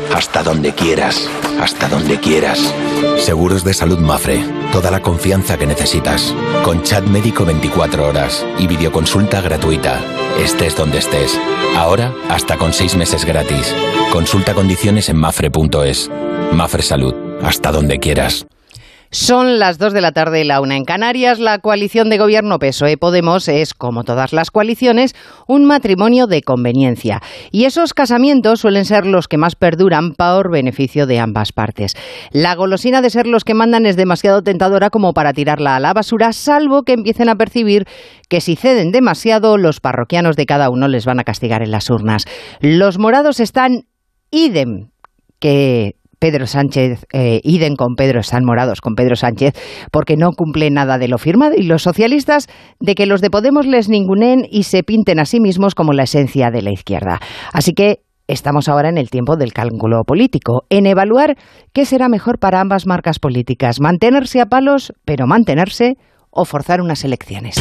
hasta donde quieras, hasta donde quieras. Seguros de salud Mapfre, toda la confianza que necesitas. Con chat médico 24 horas y videoconsulta gratuita. Estés donde estés. Ahora, hasta con 6 meses gratis. Consulta condiciones en mapfre.es. Mapfre Salud, hasta donde quieras. Son las 2 de la tarde, la 1 en Canarias. La coalición de gobierno PSOE-Podemos es, como todas las coaliciones, un matrimonio de conveniencia. Y esos casamientos suelen ser los que más perduran por beneficio de ambas partes. La golosina de ser los que mandan es demasiado tentadora como para tirarla a la basura, salvo que empiecen a percibir que si ceden demasiado, los parroquianos de cada uno les van a castigar en las urnas. Los morados están idem que Pedro Sánchez, idem con Pedro, están morados con Pedro Sánchez, porque no cumple nada de lo firmado, y los socialistas de que los de Podemos les ninguneen y se pinten a sí mismos como la esencia de la izquierda. Así que estamos ahora en el tiempo del cálculo político, en evaluar qué será mejor para ambas marcas políticas, mantenerse a palos, pero mantenerse, o forzar unas elecciones.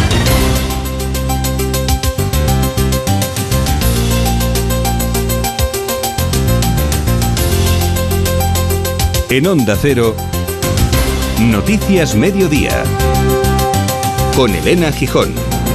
En Onda Cero, Noticias Mediodía, con Elena Gijón.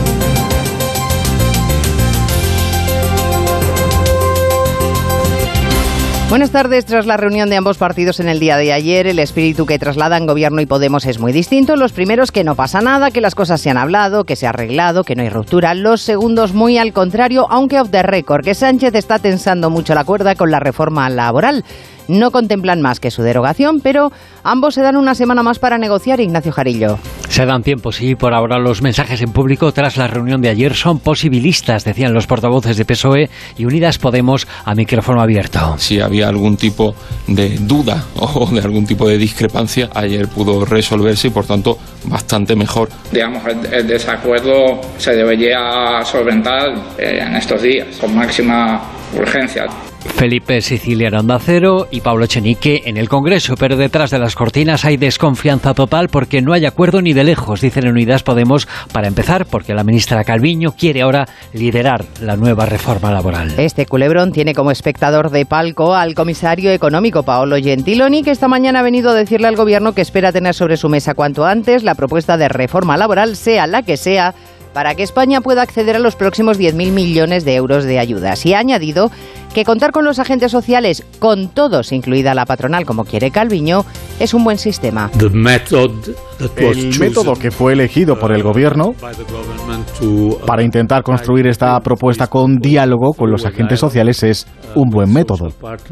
Buenas tardes. Tras la reunión de ambos partidos en el día de ayer, el espíritu que trasladan Gobierno y Podemos es muy distinto. Los primeros, que no pasa nada, que las cosas se han hablado, que se ha arreglado, que no hay ruptura. Los segundos, muy al contrario, aunque off the record, que Sánchez está tensando mucho la cuerda con la reforma laboral. No contemplan más que su derogación, pero ambos se dan una semana más para negociar. Ignacio Jarillo. Se dan tiempo, sí. Por ahora los mensajes en público tras la reunión de ayer son posibilistas, decían los portavoces de PSOE y Unidas Podemos a micrófono abierto. Si había algún tipo de duda o de algún tipo de discrepancia, ayer pudo resolverse y por tanto bastante mejor. Digamos, el desacuerdo se debería solventar en estos días con máxima urgencia. Felipe Sicilia en Onda Cero y Pablo Echenique en el Congreso, pero detrás de las cortinas hay desconfianza total porque no hay acuerdo ni de lejos, dicen en Unidas Podemos, para empezar porque la ministra Calviño quiere ahora liderar la nueva reforma laboral. Este culebrón tiene como espectador de palco al comisario económico Paolo Gentiloni, que esta mañana ha venido a decirle al Gobierno que espera tener sobre su mesa cuanto antes la propuesta de reforma laboral, sea la que sea, para que España pueda acceder a los próximos 10.000 millones de euros de ayudas. Y ha añadido que contar con los agentes sociales, con todos, incluida la patronal, como quiere Calviño, es un buen sistema. El método que fue elegido por el Gobierno para intentar construir esta propuesta con diálogo con los agentes sociales es un buen método.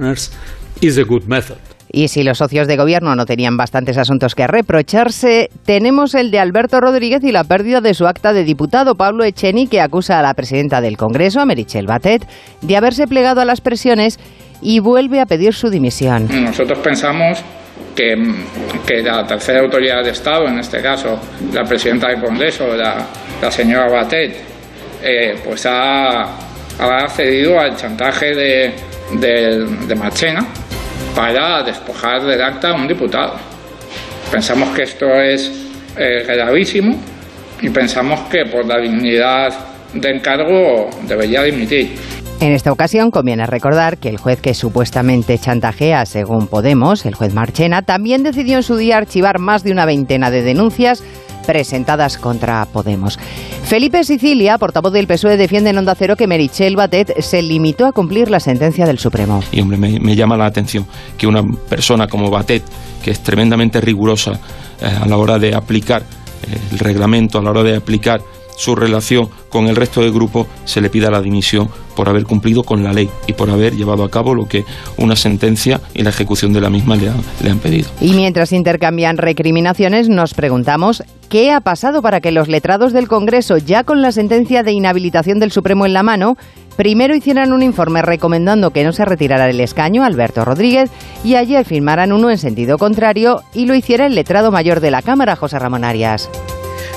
Y si los socios de Gobierno no tenían bastantes asuntos que reprocharse, tenemos el de Alberto Rodríguez y la pérdida de su acta de diputado. Pablo Echenique acusa a la presidenta del Congreso, a Meritxell Batet, de haberse plegado a las presiones y vuelve a pedir su dimisión. Nosotros pensamos que la tercera autoridad de Estado, en este caso la presidenta del Congreso, la señora Batet, pues ha accedido al chantaje de Marchena para despojar del acta a un diputado. Pensamos que esto es gravísimo y pensamos que por la dignidad del encargo debería dimitir. En esta ocasión conviene recordar que el juez que supuestamente chantajea, según Podemos, el juez Marchena, también decidió en su día archivar más de una veintena de denuncias presentadas contra Podemos. Felipe Sicilia, portavoz del PSOE, defiende en Onda Cero que Meritxell Batet se limitó a cumplir la sentencia del Supremo. Y hombre, me llama la atención que una persona como Batet, que es tremendamente rigurosa a la hora de aplicar el reglamento, a la hora de aplicar su relación con el resto del grupo, se le pida la dimisión por haber cumplido con la ley y por haber llevado a cabo lo que una sentencia y la ejecución de la misma le han pedido. Y mientras intercambian recriminaciones, nos preguntamos qué ha pasado para que los letrados del Congreso, ya con la sentencia de inhabilitación del Supremo en la mano, primero hicieran un informe recomendando que no se retirara del escaño Alberto Rodríguez y ayer firmaran uno en sentido contrario y lo hiciera el letrado mayor de la Cámara, José Ramón Arias.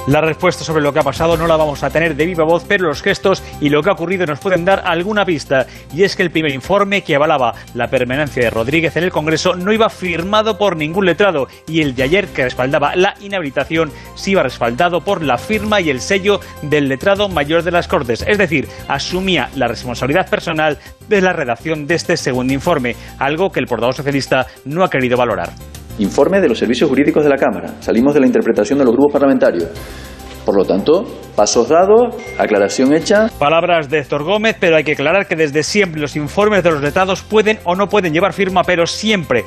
La respuesta sobre lo que ha pasado no la vamos a tener de viva voz, pero los gestos y lo que ha ocurrido nos pueden dar alguna pista. Y es que el primer informe que avalaba la permanencia de Rodríguez en el Congreso no iba firmado por ningún letrado, y el de ayer, que respaldaba la inhabilitación, sí iba respaldado por la firma y el sello del letrado mayor de las Cortes. Es decir, asumía la responsabilidad personal de la redacción de este segundo informe, algo que el portavoz socialista no ha querido valorar. Informe de los servicios jurídicos de la Cámara. Salimos de la interpretación de los grupos parlamentarios. Por lo tanto, pasos dados, aclaración hecha. Palabras de Héctor Gómez, pero hay que aclarar que desde siempre los informes de los letrados pueden o no pueden llevar firma, pero siempre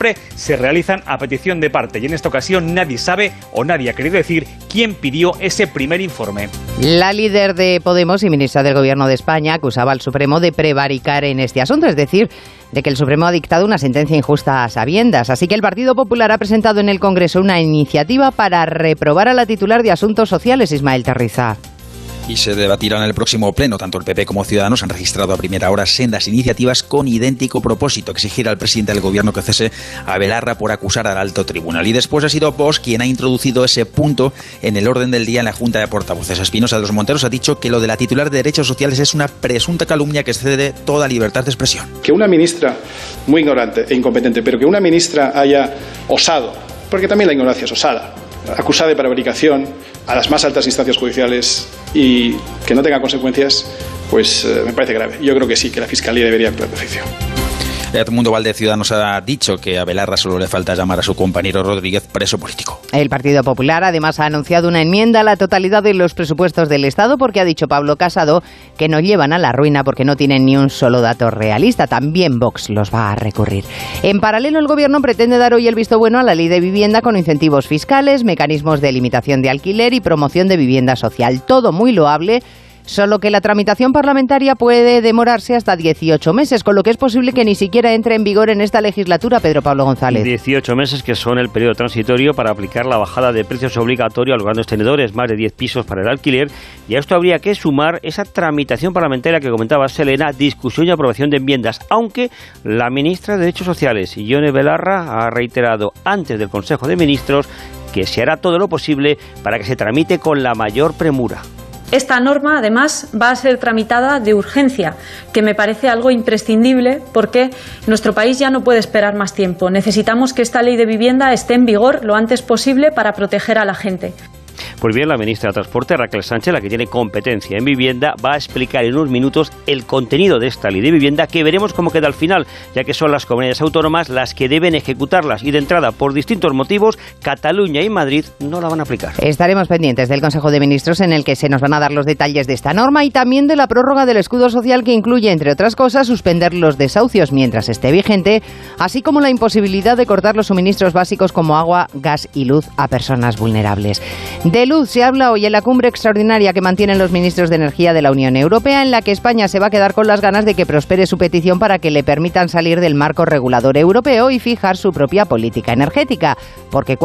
se realizan a petición de parte. Y en esta ocasión nadie sabe o nadie ha querido decir quién pidió ese primer informe. La líder de Podemos y ministra del Gobierno de España acusaba al Supremo de prevaricar en este asunto, es decir, de que el Supremo ha dictado una sentencia injusta a sabiendas. Así que el Partido Popular ha presentado en el Congreso una iniciativa para reprobar a la titular de Asuntos Sociales, Ismael Terriza. Y se debatirá en el próximo pleno. Tanto el PP como Ciudadanos han registrado a primera hora sendas iniciativas con idéntico propósito: exigir al presidente del Gobierno que cese a Belarra por acusar al alto tribunal. Y después ha sido Vox quien ha introducido ese punto en el orden del día en la Junta de Portavoces. Espinosa de los Monteros ha dicho que lo de la titular de Derechos Sociales es una presunta calumnia que excede toda libertad de expresión. Que una ministra muy ignorante e incompetente, pero que una ministra haya osado, porque también la ignorancia es osada, acusada de prevaricación a las más altas instancias judiciales y que no tenga consecuencias, pues me parece grave. Yo creo que sí, que la Fiscalía debería actuar de oficio. Edmundo Valdez, Ciudadanos, ha dicho que a Belarra solo le falta llamar a su compañero Rodríguez preso político. El Partido Popular además ha anunciado una enmienda a la totalidad de los presupuestos del Estado, porque ha dicho Pablo Casado que no llevan a la ruina porque no tienen ni un solo dato realista. También Vox los va a recurrir. En paralelo, el Gobierno pretende dar hoy el visto bueno a la Ley de Vivienda con incentivos fiscales, mecanismos de limitación de alquiler y promoción de vivienda social. Todo muy loable, solo que la tramitación parlamentaria puede demorarse hasta 18 meses, con lo que es posible que ni siquiera entre en vigor en esta legislatura, Pedro Pablo González. 18 meses que son el periodo transitorio para aplicar la bajada de precios obligatorio a los grandes tenedores, más de 10 pisos para el alquiler, y a esto habría que sumar esa tramitación parlamentaria que comentaba Selena, discusión y aprobación de enmiendas, aunque la ministra de Derechos Sociales, Ione Belarra, ha reiterado antes del Consejo de Ministros que se hará todo lo posible para que se tramite con la mayor premura. Esta norma, además, va a ser tramitada de urgencia, que me parece algo imprescindible porque nuestro país ya no puede esperar más tiempo. Necesitamos que esta ley de vivienda esté en vigor lo antes posible para proteger a la gente. Pues bien, la ministra de Transporte, Raquel Sánchez, la que tiene competencia en vivienda, va a explicar en unos minutos el contenido de esta ley de vivienda, que veremos cómo queda al final, ya que son las comunidades autónomas las que deben ejecutarlas y de entrada, por distintos motivos, Cataluña y Madrid no la van a aplicar. Estaremos pendientes del Consejo de Ministros en el que se nos van a dar los detalles de esta norma y también de la prórroga del escudo social, que incluye, entre otras cosas, suspender los desahucios mientras esté vigente, así como la imposibilidad de cortar los suministros básicos como agua, gas y luz a personas vulnerables. De luz se habla hoy en la cumbre extraordinaria que mantienen los ministros de Energía de la Unión Europea, en la que España se va a quedar con las ganas de que prospere su petición para que le permitan salir del marco regulador europeo y fijar su propia política energética, porque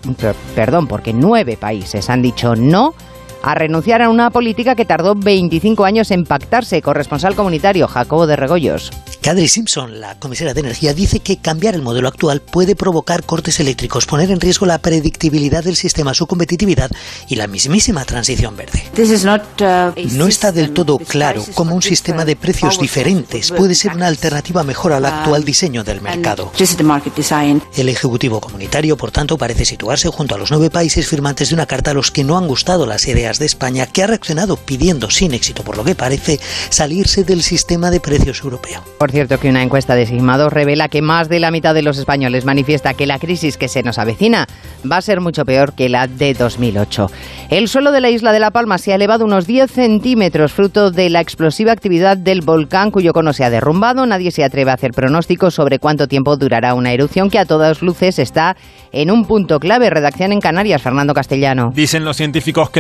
9 países han dicho no a renunciar a una política que tardó 25 años en pactarse. Corresponsal comunitario Jacobo de Regoyos. Kadri Simpson, la comisaria de Energía, dice que cambiar el modelo actual puede provocar cortes eléctricos, poner en riesgo la predictibilidad del sistema, su competitividad y la mismísima transición verde. No está del todo claro cómo un sistema de precios diferentes puede ser una alternativa mejor al actual diseño del mercado. El Ejecutivo Comunitario, por tanto, parece situarse junto a los 9 países firmantes de una carta a los que no han gustado las ideas de España, que ha reaccionado pidiendo, sin éxito por lo que parece, salirse del sistema de precios europeo. Por cierto, que una encuesta de Sigma 2 revela que más de la mitad de los españoles manifiesta que la crisis que se nos avecina va a ser mucho peor que la de 2008. El suelo de la isla de La Palma se ha elevado unos 10 centímetros, fruto de la explosiva actividad del volcán, cuyo cono se ha derrumbado. Nadie se atreve a hacer pronósticos sobre cuánto tiempo durará una erupción que a todas luces está en un punto clave. Redacción en Canarias, Fernando Castellano. Dicen los científicos que la evolución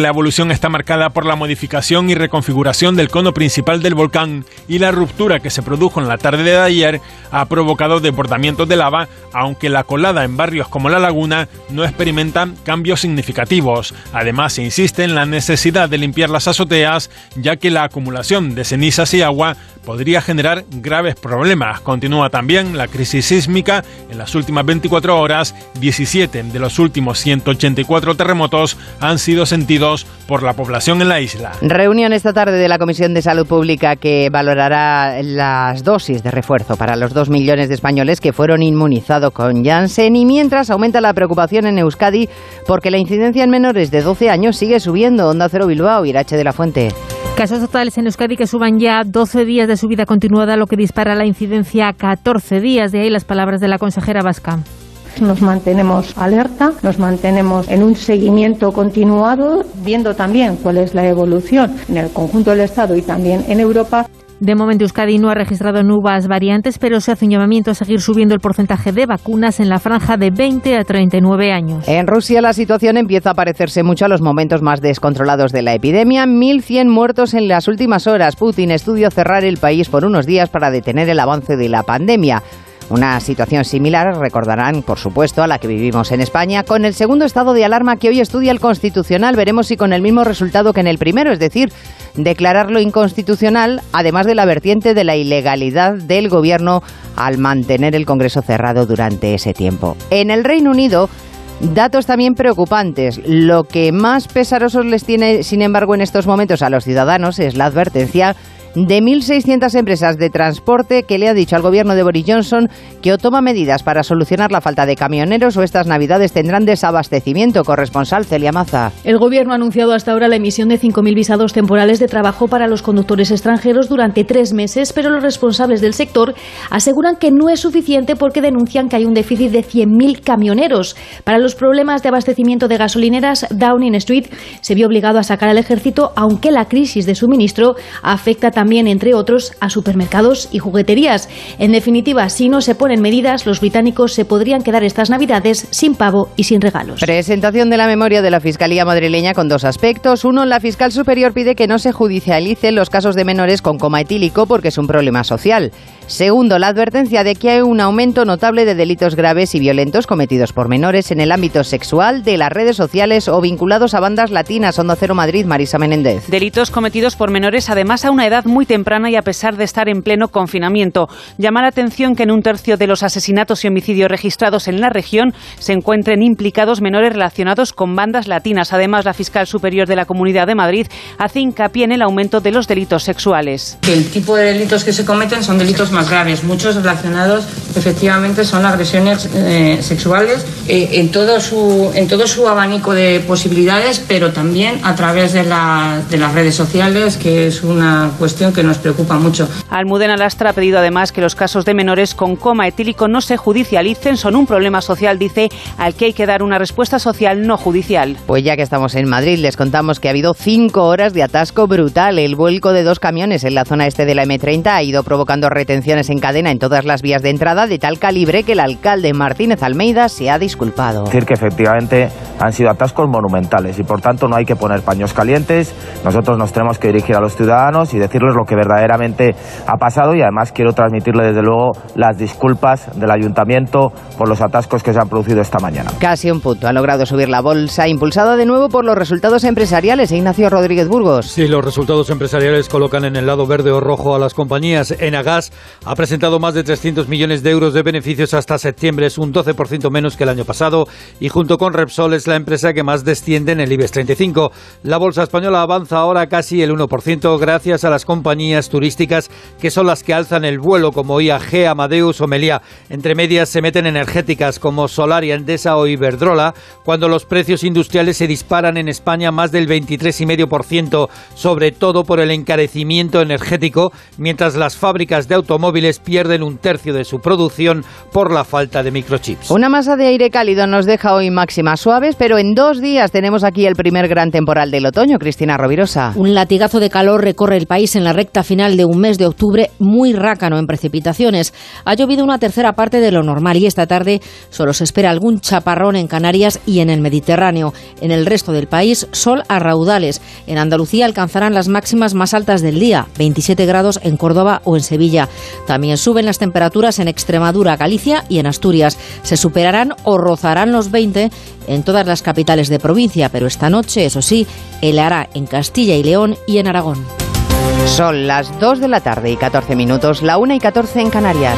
situación está marcada por la modificación y reconfiguración del cono principal del volcán, y la ruptura que se produjo en la tarde de ayer ha provocado desbordamientos de lava, aunque la colada en barrios como La Laguna no experimenta cambios significativos. Además, se insiste en la necesidad de limpiar las azoteas, ya que la acumulación de cenizas y agua podría generar graves problemas. Continúa también la crisis sísmica. En las últimas 24 horas, 17 de los últimos 184 terremotos han sido sentidos por la población en la isla. Reunión esta tarde de la Comisión de Salud Pública que valorará las dosis de refuerzo para los 2 millones de españoles que fueron inmunizados con Janssen, y mientras aumenta la preocupación en Euskadi porque la incidencia en menores de 12 años sigue subiendo. Onda Cero Bilbao, Irache de la Fuente. Casos totales en Euskadi que suban ya 12 días de subida continuada, lo que dispara la incidencia a 14 días. De ahí las palabras de la consejera vasca. Nos mantenemos alerta, nos mantenemos en un seguimiento continuado, viendo también cuál es la evolución en el conjunto del Estado y también en Europa. De momento Euskadi no ha registrado nuevas variantes, pero se hace un llamamiento a seguir subiendo el porcentaje de vacunas en la franja de 20 a 39 años. En Rusia la situación empieza a parecerse mucho a los momentos más descontrolados de la epidemia. 1.100 muertos en las últimas horas. Putin estudia cerrar el país por unos días para detener el avance de la pandemia. Una situación similar, recordarán, por supuesto, a la que vivimos en España, con el segundo estado de alarma que hoy estudia el Constitucional. Veremos si con el mismo resultado que en el primero, es decir, declararlo inconstitucional, además de la vertiente de la ilegalidad del Gobierno al mantener el Congreso cerrado durante ese tiempo. En el Reino Unido, datos también preocupantes. Lo que más pesarosos les tiene, sin embargo, en estos momentos a los ciudadanos es la advertencia de 1.600 empresas de transporte que le ha dicho al gobierno de Boris Johnson que o toma medidas para solucionar la falta de camioneros o estas navidades tendrán desabastecimiento. Corresponsal Celia Maza. El gobierno ha anunciado hasta ahora la emisión de 5.000 visados temporales de trabajo para los conductores extranjeros durante 3 meses, pero los responsables del sector aseguran que no es suficiente porque denuncian que hay un déficit de 100.000 camioneros. Para los problemas de abastecimiento de gasolineras, Downing Street se vio obligado a sacar al ejército, aunque la crisis de suministro afecta también, entre otros, a supermercados y jugueterías. En definitiva, si no se ponen medidas, los británicos se podrían quedar estas Navidades sin pavo y sin regalos. Presentación de la memoria de la Fiscalía madrileña con 2 aspectos. Uno, la fiscal superior pide que no se judicialicen los casos de menores con coma etílico porque es un problema social. Segundo, la advertencia de que hay un aumento notable de delitos graves y violentos cometidos por menores en el ámbito sexual, de las redes sociales o vinculados a bandas latinas. Onda Cero Madrid, Marisa Menéndez. Delitos cometidos por menores, además a una edad muy temprana y a pesar de estar en pleno confinamiento. Llama la atención que en 1/3 de los asesinatos y homicidios registrados en la región se encuentren implicados menores relacionados con bandas latinas. Además, la fiscal superior de la Comunidad de Madrid hace hincapié en el aumento de los delitos sexuales. El tipo de delitos que se cometen son delitos más graves. Muchos relacionados, efectivamente, son agresiones sexuales en todo su abanico de posibilidades, pero también a través de las redes sociales, que es una cuestión que nos preocupa mucho. Almudena Lastra ha pedido además que los casos de menores con coma etílico no se judicialicen. Son un problema social, dice, al que hay que dar una respuesta social, no judicial. Pues ya que estamos en Madrid, les contamos que ha habido 5 horas de atasco brutal. El vuelco de 2 camiones en la zona este de la M30 ha ido provocando retenciones en cadena en todas las vías de entrada de tal calibre que el alcalde Martínez Almeida se ha disculpado. Decir que efectivamente han sido atascos monumentales y por tanto no hay que poner paños calientes. Nosotros nos tenemos que dirigir a los ciudadanos y decirles lo que verdaderamente ha pasado, y además quiero transmitirle desde luego las disculpas del ayuntamiento por los atascos que se han producido esta mañana. Casi un punto ha logrado subir la bolsa, impulsada de nuevo por los resultados empresariales. Ignacio Rodríguez Burgos. Sí, los resultados empresariales colocan en el lado verde o rojo a las compañías. Enagas ha presentado más de 300 millones de euros de beneficios hasta septiembre, es un 12% menos que el año pasado, y junto con Repsol es la empresa que más desciende en el IBEX 35. La bolsa española avanza ahora casi el 1% gracias a las compañías turísticas que son las que alzan el vuelo, como IAG, Amadeus o Meliá. Entre medias se meten energéticas como Solaria, Endesa o Iberdrola, cuando los precios industriales se disparan en España más del 23,5%, sobre todo por el encarecimiento energético, mientras las fábricas de automóviles pierden 1/3 de su producción por la falta de microchips. Una masa de aire cálido nos deja hoy máximas suaves, pero en 2 días tenemos aquí el primer gran temporal del otoño. Cristina Rovirosa. Un latigazo de calor recorre el país en en la recta final de un mes de octubre muy rácano en precipitaciones. Ha llovido una tercera parte de lo normal y esta tarde solo se espera algún chaparrón en Canarias y en el Mediterráneo. En el resto del país, sol a raudales. En Andalucía alcanzarán las máximas más altas del día, 27 grados en Córdoba o en Sevilla. También suben las temperaturas en Extremadura, Galicia y en Asturias. Se superarán o rozarán los 20 en todas las capitales de provincia, pero esta noche, eso sí, helará en Castilla y León y en Aragón. Son las 2 de la tarde y 14 minutos, la 1:14 en Canarias.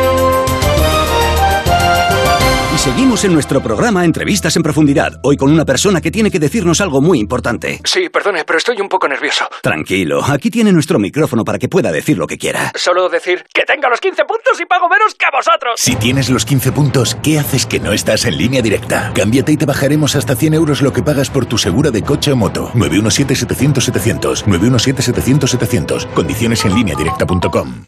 Seguimos en nuestro programa Entrevistas en Profundidad, hoy con una persona que tiene que decirnos algo muy importante. Sí, perdone, pero estoy un poco nervioso. Tranquilo, aquí tiene nuestro micrófono para que pueda decir lo que quiera. Solo decir que tenga los 15 puntos y pago menos que vosotros. Si tienes los 15 puntos, ¿qué haces que no estás en Línea Directa? Cámbiate y te bajaremos hasta 100 euros lo que pagas por tu seguro de coche o moto. 917-700-700. 917-700-700. Condiciones en lineadirecta.com.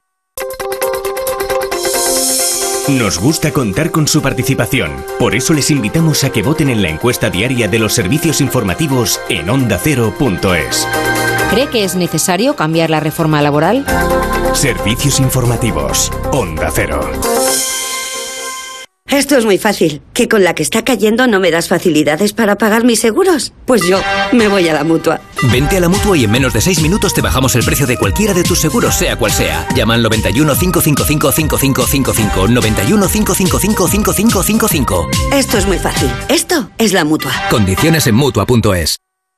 Nos gusta contar con su participación. Por eso les invitamos a que voten en la encuesta diaria de los servicios informativos en ondacero.es. ¿Cree que es necesario cambiar la reforma laboral? Servicios informativos. Onda Cero. Esto es muy fácil. ¿Que con la que está cayendo no me das facilidades para pagar mis seguros? Pues yo me voy a la Mutua. Vente a la Mutua y en menos de 6 minutos te bajamos el precio de cualquiera de tus seguros, sea cual sea. Llama al 91 555 5555. 91 555 5555. Esto es muy fácil. Esto es la Mutua. Condiciones en Mutua.es.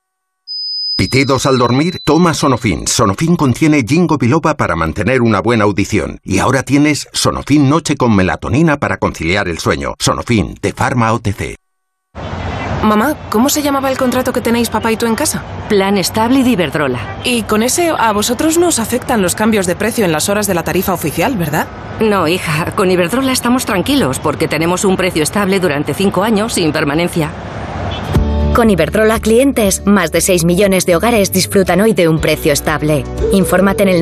¿Pitidos al dormir? Toma Sonofin. Sonofin contiene ginkgo biloba para mantener una buena audición. Y ahora tienes Sonofin Noche con melatonina para conciliar el sueño. Sonofin, de Pharma OTC. Mamá, ¿cómo se llamaba el contrato que tenéis papá y tú en casa? Plan estable de Iberdrola. Y con ese a vosotros no os afectan los cambios de precio en las horas de la tarifa oficial, ¿verdad? No, hija, con Iberdrola estamos tranquilos porque tenemos un precio estable durante 5 años sin permanencia. Con Iberdrola clientes, más de 6 millones de hogares disfrutan hoy de un precio estable. Infórmate en el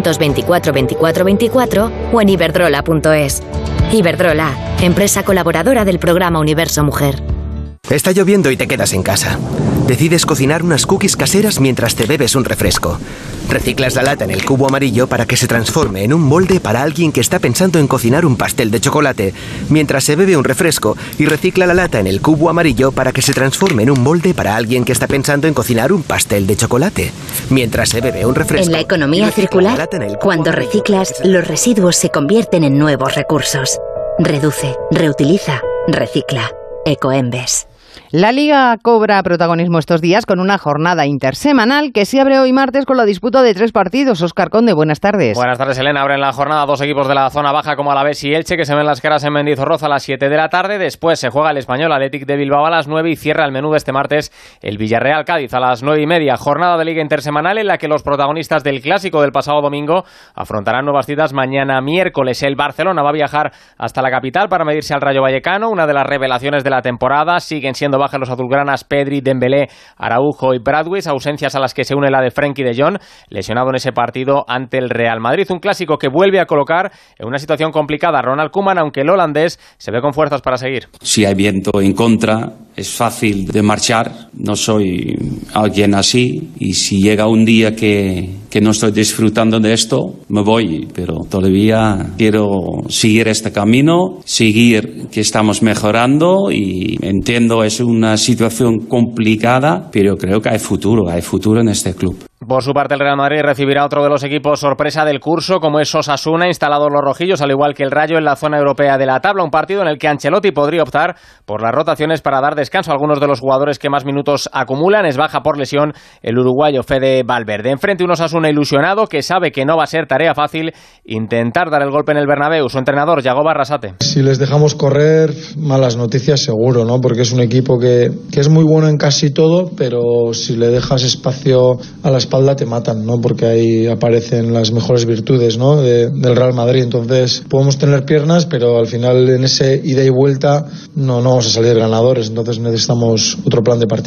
924 24 24 o en iberdrola.es. Iberdrola, empresa colaboradora del programa Universo Mujer. Está lloviendo y te quedas en casa. Decides cocinar unas cookies caseras mientras te bebes un refresco. Reciclas la lata en el cubo amarillo para que se transforme en un molde para alguien que está pensando en cocinar un pastel de chocolate, mientras se bebe un refresco, y recicla la lata en el cubo amarillo para que se transforme en un molde para alguien que está pensando en cocinar un pastel de chocolate, mientras se bebe un refresco. En la economía circular, cuando reciclas, los residuos se convierten en nuevos recursos. Reduce, reutiliza, recicla. Ecoembes. La Liga cobra protagonismo estos días con una jornada intersemanal que se abre hoy martes con la disputa de 3 partidos. Óscar Conde, buenas tardes. Buenas tardes, Elena. Abren la jornada 2 equipos de la zona baja como Alavés y Elche, que se ven las caras en Mendizorroza a las 7 de la tarde. Después se juega el Español Athletic de Bilbao a las 9 y cierra el menú de este martes el Villarreal Cádiz a las 9:30. Jornada de Liga intersemanal en la que los protagonistas del clásico del pasado domingo afrontarán nuevas citas mañana miércoles. El Barcelona va a viajar hasta la capital para medirse al Rayo Vallecano, una de las revelaciones de la temporada. Siguen siendo bajas los azulgranas Pedri, Dembélé, Araujo y Bradway, ausencias a las que se une la de Frenkie de Jong, lesionado en ese partido ante el Real Madrid. Un clásico que vuelve a colocar en una situación complicada a Ronald Koeman, aunque el holandés se ve con fuerzas para seguir. Si hay viento en contra, es fácil de marchar. No soy alguien así, y si llega un día que no estoy disfrutando de esto, me voy, pero todavía quiero seguir este camino, seguir que estamos mejorando, y entiendo es una situación complicada, pero creo que hay futuro en este club. Por su parte, el Real Madrid recibirá otro de los equipos sorpresa del curso, como es Osasuna, instalado en los rojillos, al igual que el Rayo en la zona europea de la tabla. Un partido en el que Ancelotti podría optar por las rotaciones para dar descanso a algunos de los jugadores que más minutos acumulan. Es baja por lesión el uruguayo Fede Valverde. Enfrente un Osasuna ilusionado que sabe que no va a ser tarea fácil intentar dar el golpe en el Bernabéu. Su entrenador, Yagoba Arrasate. Si les dejamos correr, malas noticias seguro, ¿no? Porque es un equipo que es muy bueno en casi todo, pero si le dejas espacio a la espalda te matan, ¿no? Porque ahí aparecen las mejores virtudes, ¿no? del Real Madrid. Entonces podemos tener piernas, pero al final en ese ida y vuelta no vamos a salir ganadores. Entonces necesitamos otro plan de partido.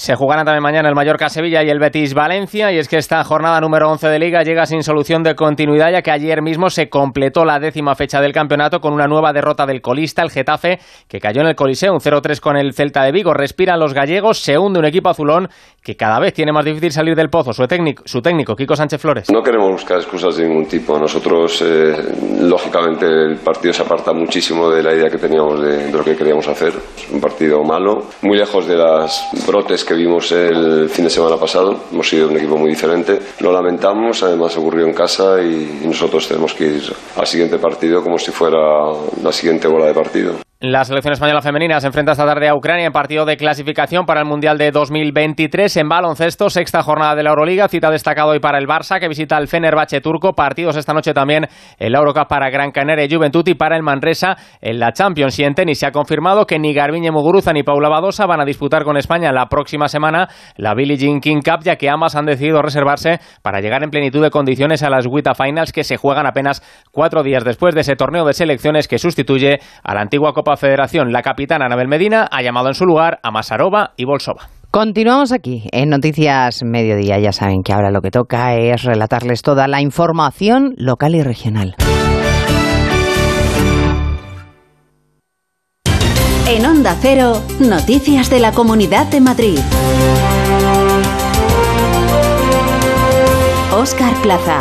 Se jugarán también mañana el Mallorca-Sevilla y el Betis-Valencia, y es que esta jornada número 11 de Liga llega sin solución de continuidad, ya que ayer mismo se completó la 10ª fecha del campeonato con una nueva derrota del colista, el Getafe, que cayó en el Coliseo, un 0-3 con el Celta de Vigo. Respiran los gallegos, se hunde un equipo azulón que cada vez tiene más difícil salir del pozo. Su técnico, Quico Sánchez Flores. No queremos buscar excusas de ningún tipo. Nosotros, lógicamente, el partido se aparta muchísimo de la idea que teníamos de lo que queríamos hacer. Es un partido malo, muy lejos de las brotes que vimos el fin de semana pasado. Hemos sido un equipo muy diferente. Lo lamentamos, además ocurrió en casa y nosotros tenemos que ir al siguiente partido como si fuera la siguiente bola de partido. La selección española femenina se enfrenta esta tarde a Ucrania en partido de clasificación para el Mundial de 2023. En baloncesto, 6ª jornada de la Euroliga, cita destacada hoy para el Barça, que visita al Fenerbahce turco. Partidos esta noche también en la Eurocup para Gran Canaria y Juventud, y para el Manresa en la Champions. Y en tenis se ha confirmado que ni Garbiñe Muguruza ni Paula Badosa van a disputar con España la próxima semana la Billie Jean King Cup, ya que ambas han decidido reservarse para llegar en plenitud de condiciones a las WTA Finals, que se juegan apenas 4 días después de ese torneo de selecciones que sustituye a la antigua Copa Federación. La capitana Anabel Medina ha llamado en su lugar a Masarova y Bolsova. Continuamos aquí en Noticias Mediodía. Ya saben que ahora lo que toca es relatarles toda la información local y regional. En Onda Cero, noticias de la Comunidad de Madrid. Óscar Plaza.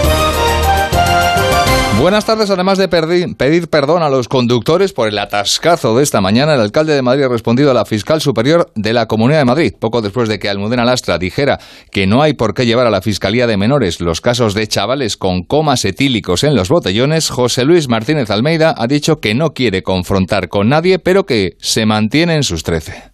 Buenas tardes. Además de pedir perdón a los conductores por el atascazo de esta mañana, el alcalde de Madrid ha respondido a la fiscal superior de la Comunidad de Madrid. Poco después de que Almudena Lastra dijera que no hay por qué llevar a la Fiscalía de Menores los casos de chavales con comas etílicos en los botellones, José Luis Martínez Almeida ha dicho que no quiere confrontar con nadie, pero que se mantiene en sus 13.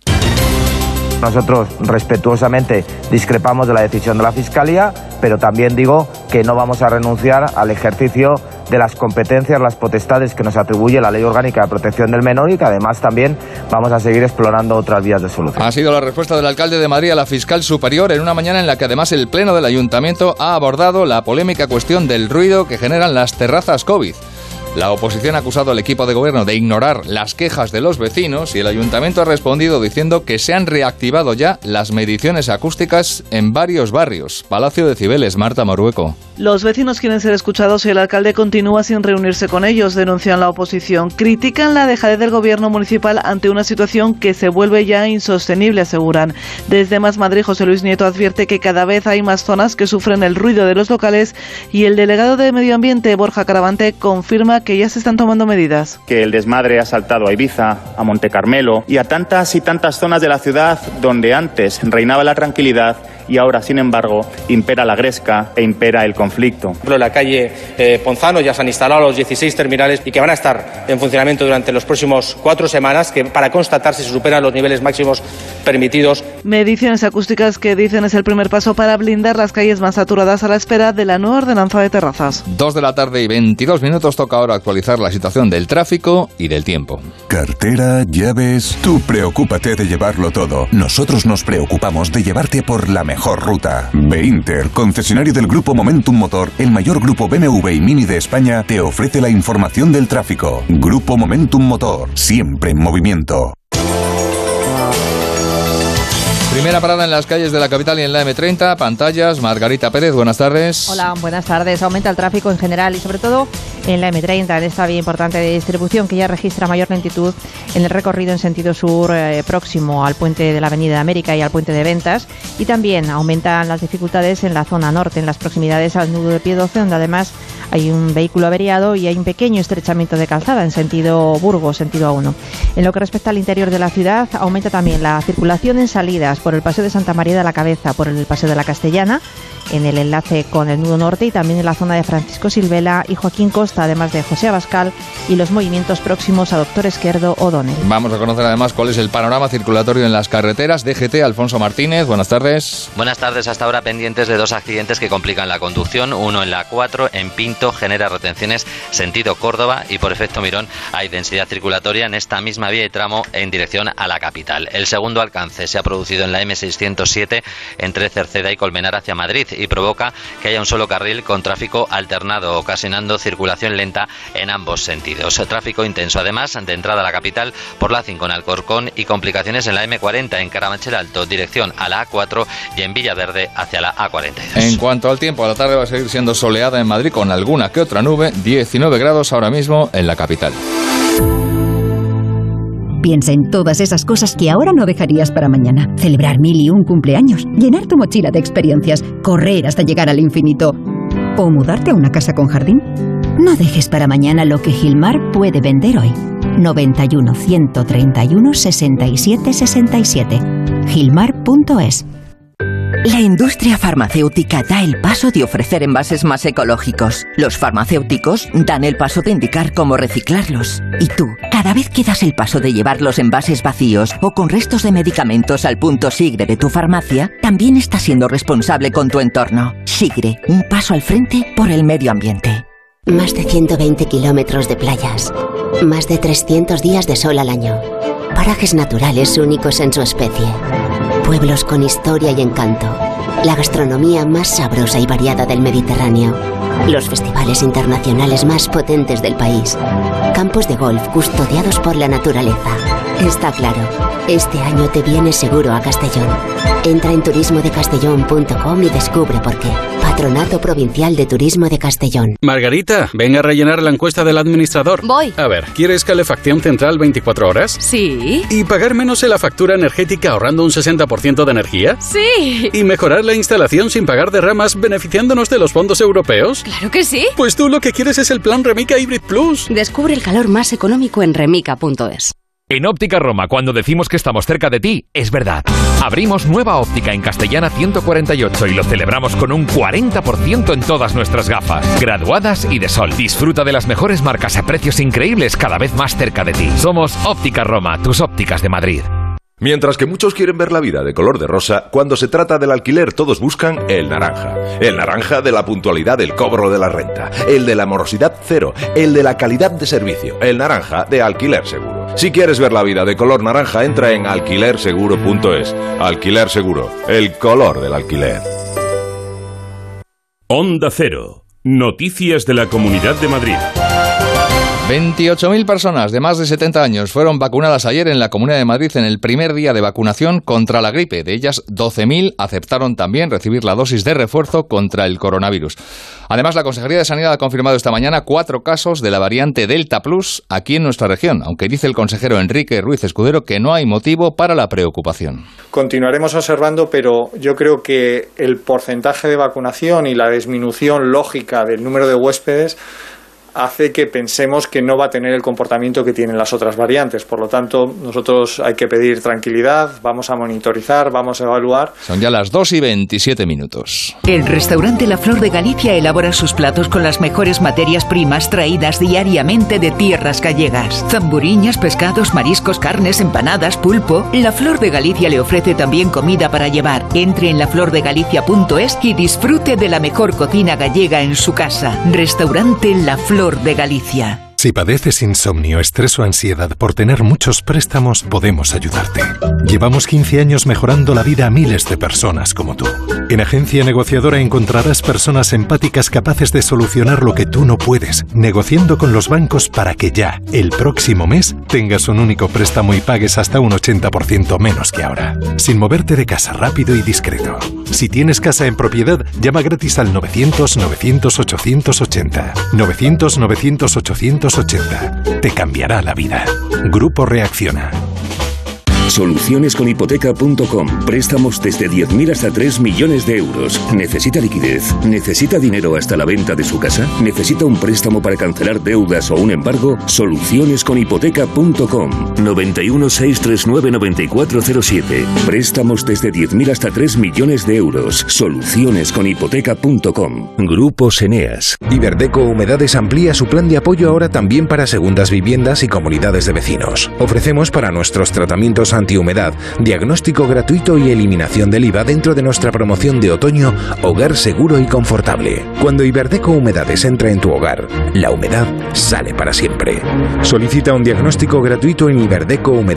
Nosotros respetuosamente discrepamos de la decisión de la Fiscalía, pero también digo que no vamos a renunciar al ejercicio de las competencias, las potestades que nos atribuye la Ley Orgánica de Protección del Menor, y que además también vamos a seguir explorando otras vías de solución. Ha sido la respuesta del alcalde de Madrid a la fiscal superior en una mañana en la que además el Pleno del Ayuntamiento ha abordado la polémica cuestión del ruido que generan las terrazas COVID. La oposición ha acusado al equipo de gobierno de ignorar las quejas de los vecinos y el ayuntamiento ha respondido diciendo que se han reactivado ya las mediciones acústicas en varios barrios. Palacio de Cibeles, Marta Morueco. Los vecinos quieren ser escuchados y el alcalde continúa sin reunirse con ellos, denuncian la oposición. Critican la dejadez del gobierno municipal ante una situación que se vuelve ya insostenible, aseguran. Desde Más Madrid, José Luis Nieto advierte que cada vez hay más zonas que sufren el ruido de los locales y el delegado de Medio Ambiente, Borja Caravante, confirma que ya se están tomando medidas. Que el desmadre ha saltado a Ibiza, a Monte Carmelo y a tantas y tantas zonas de la ciudad donde antes reinaba la tranquilidad y ahora, sin embargo, impera la gresca e impera el conflicto. En la calle Ponzano ya se han instalado los 16 terminales y que van a estar en funcionamiento durante los próximos 4 semanas, que para constatar si se superan los niveles máximos permitidos. Mediciones acústicas que dicen es el primer paso para blindar las calles más saturadas a la espera de la nueva ordenanza de terrazas. 2 de la tarde y 22 minutos, toca ahora actualizar la situación del tráfico y del tiempo. Cartera, llaves, tú preocúpate de llevarlo todo. Nosotros nos preocupamos de llevarte por la mejor ruta. B-Inter, concesionario del Grupo Momentum Motor, el mayor grupo BMW y Mini de España, te ofrece la información del tráfico. Grupo Momentum Motor, siempre en movimiento. Primera parada en las calles de la capital y en la M30, pantallas. Margarita Pérez, buenas tardes. Hola, buenas tardes. Aumenta el tráfico en general y sobre todo en la M30, en esta vía importante de distribución que ya registra mayor lentitud en el recorrido en sentido sur próximo al puente de la Avenida de América y al puente de Ventas. Y también aumentan las dificultades en la zona norte, en las proximidades al nudo de Pie 12, donde además hay un vehículo averiado y hay un pequeño estrechamiento de calzada en sentido Burgos, sentido A1. En lo que respecta al interior de la ciudad, aumenta también la circulación en salidas por el Paseo de Santa María de la Cabeza, por el Paseo de la Castellana, en el enlace con el nudo norte y también en la zona de Francisco Silvela y Joaquín Costa, además de José Abascal y los movimientos próximos a Doctor Esquerdo O'Donnell. Vamos a conocer además cuál es el panorama circulatorio en las carreteras. DGT, Alfonso Martínez, buenas tardes. Buenas tardes. Hasta ahora pendientes de 2 accidentes que complican la conducción. Uno en la 4, en Pinto, genera retenciones sentido Córdoba y por efecto Mirón hay densidad circulatoria en esta misma vía y tramo en dirección a la capital. El segundo alcance se ha producido en la M607 entre Cerceda y Colmenar hacia Madrid y provoca que haya un solo carril con tráfico alternado, ocasionando circulación circulación lenta en ambos sentidos. Tráfico intenso, además, de entrada a la capital por la 5 en Alcorcón y complicaciones en la M40 en Carabanchel Alto, dirección a la A4 y en Villaverde hacia la A42. En cuanto al tiempo, la tarde va a seguir siendo soleada en Madrid con alguna que otra nube, 19 grados ahora mismo en la capital. Piensa en todas esas cosas que ahora no dejarías para mañana. Celebrar 1001 cumpleaños, llenar tu mochila de experiencias, correr hasta llegar al infinito o mudarte a una casa con jardín. No dejes para mañana lo que Gilmar puede vender hoy. 91 131 67 67. Gilmar.es. La industria farmacéutica da el paso de ofrecer envases más ecológicos. Los farmacéuticos dan el paso de indicar cómo reciclarlos. Y tú, cada vez que das el paso de llevar los envases vacíos o con restos de medicamentos al punto Sigre de tu farmacia, también estás siendo responsable con tu entorno. Sigre, un paso al frente por el medio ambiente. Más de 120 kilómetros de playas. Más de 300 días de sol al año. Parajes naturales únicos en su especie. Pueblos con historia y encanto. La gastronomía más sabrosa y variada del Mediterráneo. Los festivales internacionales más potentes del país. Campos de golf custodiados por la naturaleza. Está claro, este año te vienes seguro a Castellón. Entra en turismodecastellón.com y descubre por qué. Patronato Provincial de Turismo de Castellón. Margarita, venga a rellenar la encuesta del administrador. Voy. A ver, ¿quieres calefacción central 24 horas? Sí. ¿Y pagar menos en la factura energética ahorrando un 60% de energía? Sí. ¿Y mejorar la instalación sin pagar derramas beneficiándonos de los fondos europeos? Claro que sí. Pues tú lo que quieres es el plan Remica Hybrid Plus. Descubre el calor más económico en remica.es. En Óptica Roma, cuando decimos que estamos cerca de ti, es verdad. Abrimos nueva óptica en Castellana 148 y lo celebramos con un 40% en todas nuestras gafas, graduadas y de sol. Disfruta de las mejores marcas a precios increíbles cada vez más cerca de ti. Somos Óptica Roma, tus ópticas de Madrid. Mientras que muchos quieren ver la vida de color de rosa, cuando se trata del alquiler todos buscan el naranja. El naranja de la puntualidad del cobro de la renta, el de la morosidad cero, el de la calidad de servicio, el naranja de Alquiler Seguro. Si quieres ver la vida de color naranja, entra en alquilerseguro.es. Alquiler Seguro, el color del alquiler. Onda Cero, noticias de la Comunidad de Madrid. 28.000 personas de más de 70 años fueron vacunadas ayer en la Comunidad de Madrid en el primer día de vacunación contra la gripe. De ellas, 12.000 aceptaron también recibir la dosis de refuerzo contra el coronavirus. Además, la Consejería de Sanidad ha confirmado esta mañana 4 casos de la variante Delta Plus aquí en nuestra región, aunque dice el consejero Enrique Ruiz Escudero que no hay motivo para la preocupación. Continuaremos observando, pero yo creo que el porcentaje de vacunación y la disminución lógica del número de huéspedes hace que pensemos que no va a tener el comportamiento que tienen las otras variantes. Por lo tanto, nosotros hay que pedir tranquilidad, vamos a monitorizar, vamos a evaluar. Son ya las 2:27. El restaurante La Flor de Galicia elabora sus platos con las mejores materias primas traídas diariamente de tierras gallegas. Zamburiñas, pescados, mariscos, carnes, empanadas, pulpo. La Flor de Galicia le ofrece también comida para llevar. Entre en laflordegalicia.es y disfrute de la mejor cocina gallega en su casa. Restaurante La Flor de Galicia. Si padeces insomnio, estrés o ansiedad por tener muchos préstamos, podemos ayudarte. Llevamos 15 años mejorando la vida a miles de personas como tú. En Agencia Negociadora encontrarás personas empáticas capaces de solucionar lo que tú no puedes, negociando con los bancos para que ya, el próximo mes, tengas un único préstamo y pagues hasta un 80% menos que ahora. Sin moverte de casa, rápido y discreto. Si tienes casa en propiedad, llama gratis al 900-900-880. 900-900-880. Te cambiará la vida. Grupo Reacciona. Solucionesconhipoteca.com. Préstamos desde 10.000 hasta 3 millones de euros. ¿Necesita liquidez? ¿Necesita dinero hasta la venta de su casa? ¿Necesita un préstamo para cancelar deudas o un embargo? Solucionesconhipoteca.com. 91 639 9407. Préstamos desde 10.000 hasta 3 millones de euros. Solucionesconhipoteca.com. Grupos Eneas. Iberdeco Humedades amplía su plan de apoyo ahora también para segundas viviendas y comunidades de vecinos. Ofrecemos para nuestros tratamientos antihumedad, diagnóstico gratuito y eliminación del IVA dentro de nuestra promoción de otoño Hogar Seguro y Confortable. Cuando Iberdeco Humedades entra en tu hogar, la humedad sale para siempre. Solicita un diagnóstico gratuito en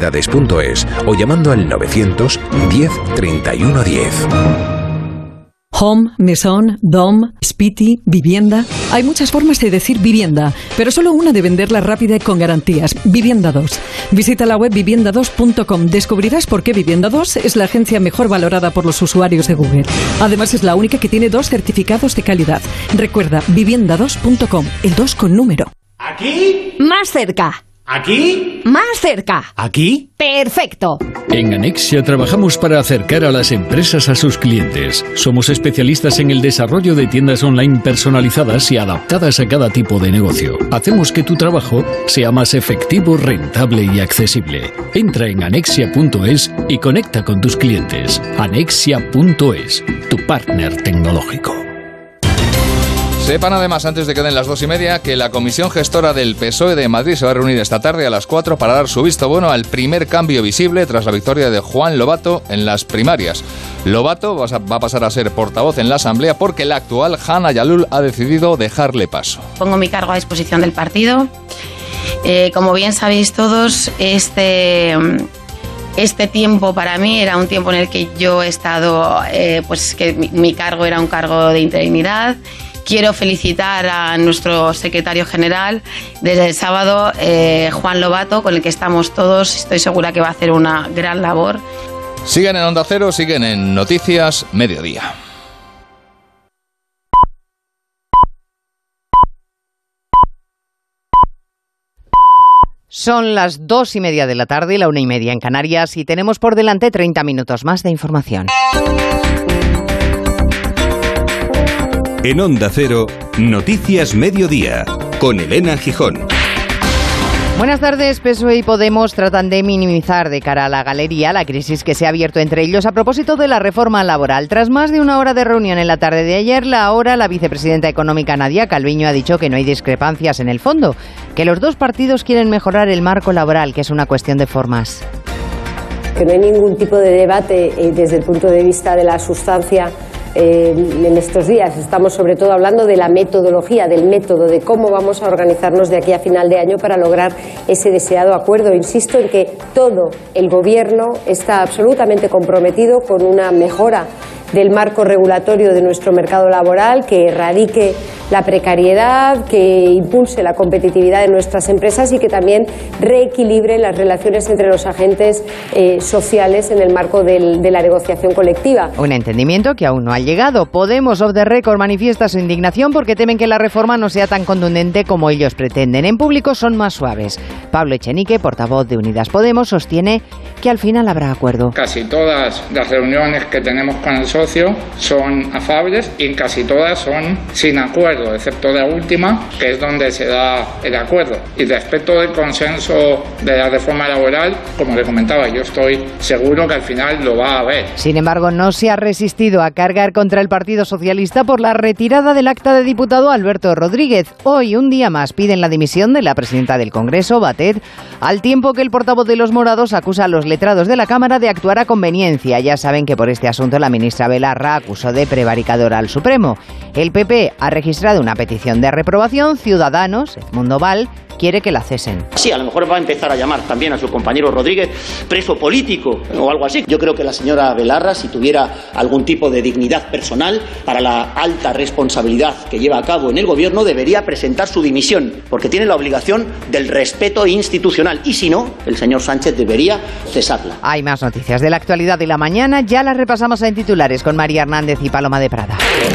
iberdecohumedades.es o llamando al 900 10 31 10. Home, Maison, Dom, Spiti, vivienda. Hay muchas formas de decir vivienda, pero solo una de venderla rápida y con garantías. Vivienda 2. Visita la web vivienda2.com. Descubrirás por qué Vivienda 2 es la agencia mejor valorada por los usuarios de Google. Además, es la única que tiene 2 certificados de calidad. Recuerda, vivienda2.com, el 2 con número. ¿Aquí? Más cerca. ¿Aquí? Más cerca. ¿Aquí? Perfecto. En Anexia trabajamos para acercar a las empresas a sus clientes. Somos especialistas en el desarrollo de tiendas online personalizadas y adaptadas a cada tipo de negocio. Hacemos que tu trabajo sea más efectivo, rentable y accesible. Entra en anexia.es y conecta con tus clientes. Anexia.es, tu partner tecnológico. Sepan además, antes de que den las 2:30, que la Comisión Gestora del PSOE de Madrid se va a reunir esta tarde a las 4 para dar su visto bueno al primer cambio visible tras la victoria de Juan Lobato en las primarias. Lobato va a pasar a ser portavoz en la Asamblea porque la actual Hanna Yalul ha decidido dejarle paso. Pongo mi cargo a disposición del partido. Como bien sabéis todos, este tiempo para mí era un tiempo en el que yo he estado, pues que mi cargo era un cargo de interinidad. Quiero felicitar a nuestro secretario general desde el sábado, Juan Lobato, con el que estamos todos. Estoy segura que va a hacer una gran labor. Siguen en Onda Cero, siguen en Noticias Mediodía. Son las 2:30 de la tarde, la 1:30 en Canarias, y tenemos por delante 30 minutos más de información. En Onda Cero, Noticias Mediodía, con Elena Gijón. Buenas tardes. PSOE y Podemos tratan de minimizar de cara a la galería la crisis que se ha abierto entre ellos a propósito de la reforma laboral. Tras más de una hora de reunión en la tarde de ayer, la vicepresidenta económica Nadia Calviño ha dicho que no hay discrepancias en el fondo, que los dos partidos quieren mejorar el marco laboral, que es una cuestión de formas. Que no hay ningún tipo de debate desde el punto de vista de la sustancia. En estos días estamos sobre todo hablando de la metodología, del método, de cómo vamos a organizarnos de aquí a final de año para lograr ese deseado acuerdo. Insisto en que todo el Gobierno está absolutamente comprometido con una mejora del marco regulatorio de nuestro mercado laboral, que erradique la precariedad, que impulse la competitividad de nuestras empresas y que también reequilibre las relaciones entre los agentes sociales en el marco de la negociación colectiva. Un entendimiento que aún no ha llegado. Podemos, off the record, manifiesta su indignación porque temen que la reforma no sea tan contundente como ellos pretenden. En público son más suaves. Pablo Echenique, portavoz de Unidas Podemos, sostiene que al final habrá acuerdo. Casi todas las reuniones que tenemos con el socio son afables y casi todas son sin acuerdo, excepto la última, que es donde se da el acuerdo. Y respecto del consenso de la reforma laboral, como le comentaba, yo estoy seguro que al final lo va a haber. Sin embargo, no se ha resistido a cargar contra el Partido Socialista por la retirada del acta de diputado Alberto Rodríguez. Hoy, un día más, piden la dimisión de la presidenta del Congreso, Batet, al tiempo que el portavoz de los morados acusa a los letrados de la Cámara de actuar a conveniencia. Ya saben que por este asunto la ministra Belarra acusó de prevaricadora al Supremo. El PP ha registrado una petición de reprobación. Ciudadanos, Edmundo Val, quiere que la cesen. Sí, a lo mejor va a empezar a llamar también a su compañero Rodríguez preso político o algo así. Yo creo que la señora Belarra, si tuviera algún tipo de dignidad personal para la alta responsabilidad que lleva a cabo en el Gobierno, debería presentar su dimisión, porque tiene la obligación del respeto institucional. Y si no, el señor Sánchez debería cesarla. Hay más noticias de la actualidad de la mañana. Ya las repasamos en titulares con María Hernández y Paloma de Prada.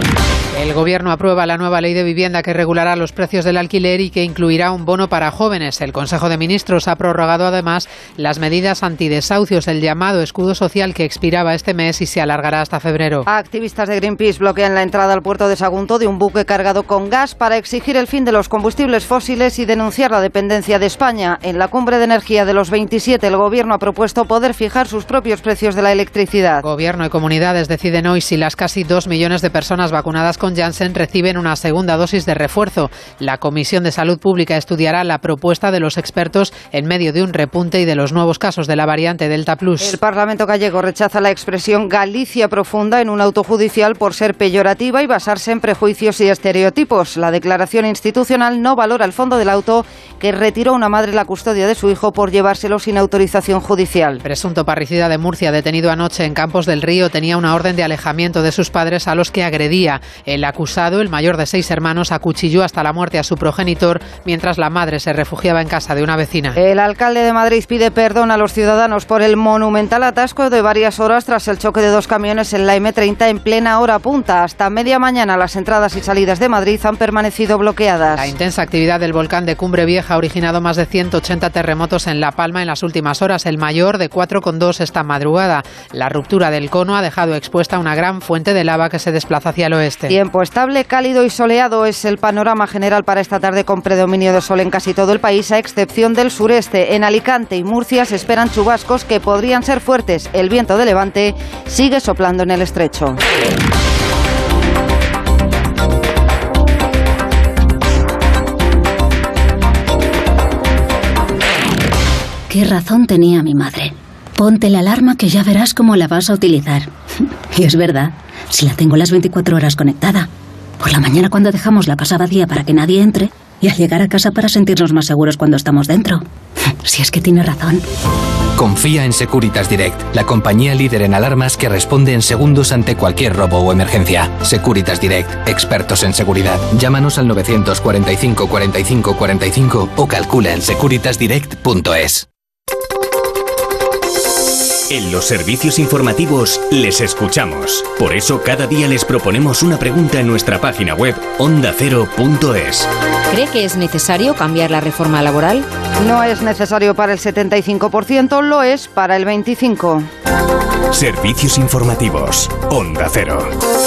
El Gobierno aprueba la nueva ley de vivienda que regulará los precios del alquiler y que incluirá un bono para jóvenes. El Consejo de Ministros ha prorrogado además las medidas antidesahucios, el llamado escudo social que expiraba este mes y se alargará hasta febrero. Activistas de Greenpeace bloquean la entrada al puerto de Sagunto de un buque cargado con gas para exigir el fin de los combustibles fósiles y denunciar la dependencia de España. En la cumbre de energía de los 27, el Gobierno ha propuesto poder fijar sus propios precios de la electricidad. Gobierno y comunidades deciden hoy si las casi 2 millones de personas vacunadas con Janssen reciben una segunda dosis de refuerzo. La Comisión de Salud Pública estudiará la propuesta de los expertos en medio de un repunte y de los nuevos casos de la variante Delta Plus. El Parlamento gallego rechaza la expresión Galicia profunda en un auto judicial por ser peyorativa y basarse en prejuicios y estereotipos. La declaración institucional no valora el fondo del auto que retiró una madre la custodia de su hijo por llevárselo sin autorización judicial. Presunto parricida de Murcia, detenido anoche en Campos del Río, tenía una orden de alejamiento de sus padres a los que agredía. El acusado, el mayor de 6 hermanos, acuchilló hasta la muerte a su progenitor mientras la madre se refugiaba en casa de una vecina. El alcalde de Madrid pide perdón a los ciudadanos por el monumental atasco de varias horas tras el choque de 2 camiones en la M30 en plena hora punta. Hasta media mañana las entradas y salidas de Madrid han permanecido bloqueadas. La intensa actividad del volcán de Cumbre Vieja ha originado más de 180 terremotos en La Palma en las últimas horas, el mayor de 4,2 esta madrugada. La ruptura del cono ha dejado expuesta una gran fuente de lava que se desplaza hacia el oeste. Tiempo estable, cálido y soleado es el panorama general para esta tarde, con predominio de sol en casi todo el país, a excepción del sureste. En Alicante y Murcia se esperan chubascos que podrían ser fuertes. El viento de levante sigue soplando en el estrecho. ¿Qué razón tenía mi madre? Ponte la alarma que ya verás cómo la vas a utilizar. Y es verdad, si la tengo las 24 horas conectada. Por la mañana cuando dejamos la casa vacía para que nadie entre, y al llegar a casa para sentirnos más seguros cuando estamos dentro. Si es que tiene razón. Confía en Securitas Direct, la compañía líder en alarmas que responde en segundos ante cualquier robo o emergencia. Securitas Direct, expertos en seguridad. Llámanos al 945 45 45 o calcula en securitasdirect.es. En los servicios informativos les escuchamos. Por eso cada día les proponemos una pregunta en nuestra página web ondacero.es. ¿Cree que es necesario cambiar la reforma laboral? No es necesario para el 75%, lo es para el 25%. Servicios informativos. Onda Cero.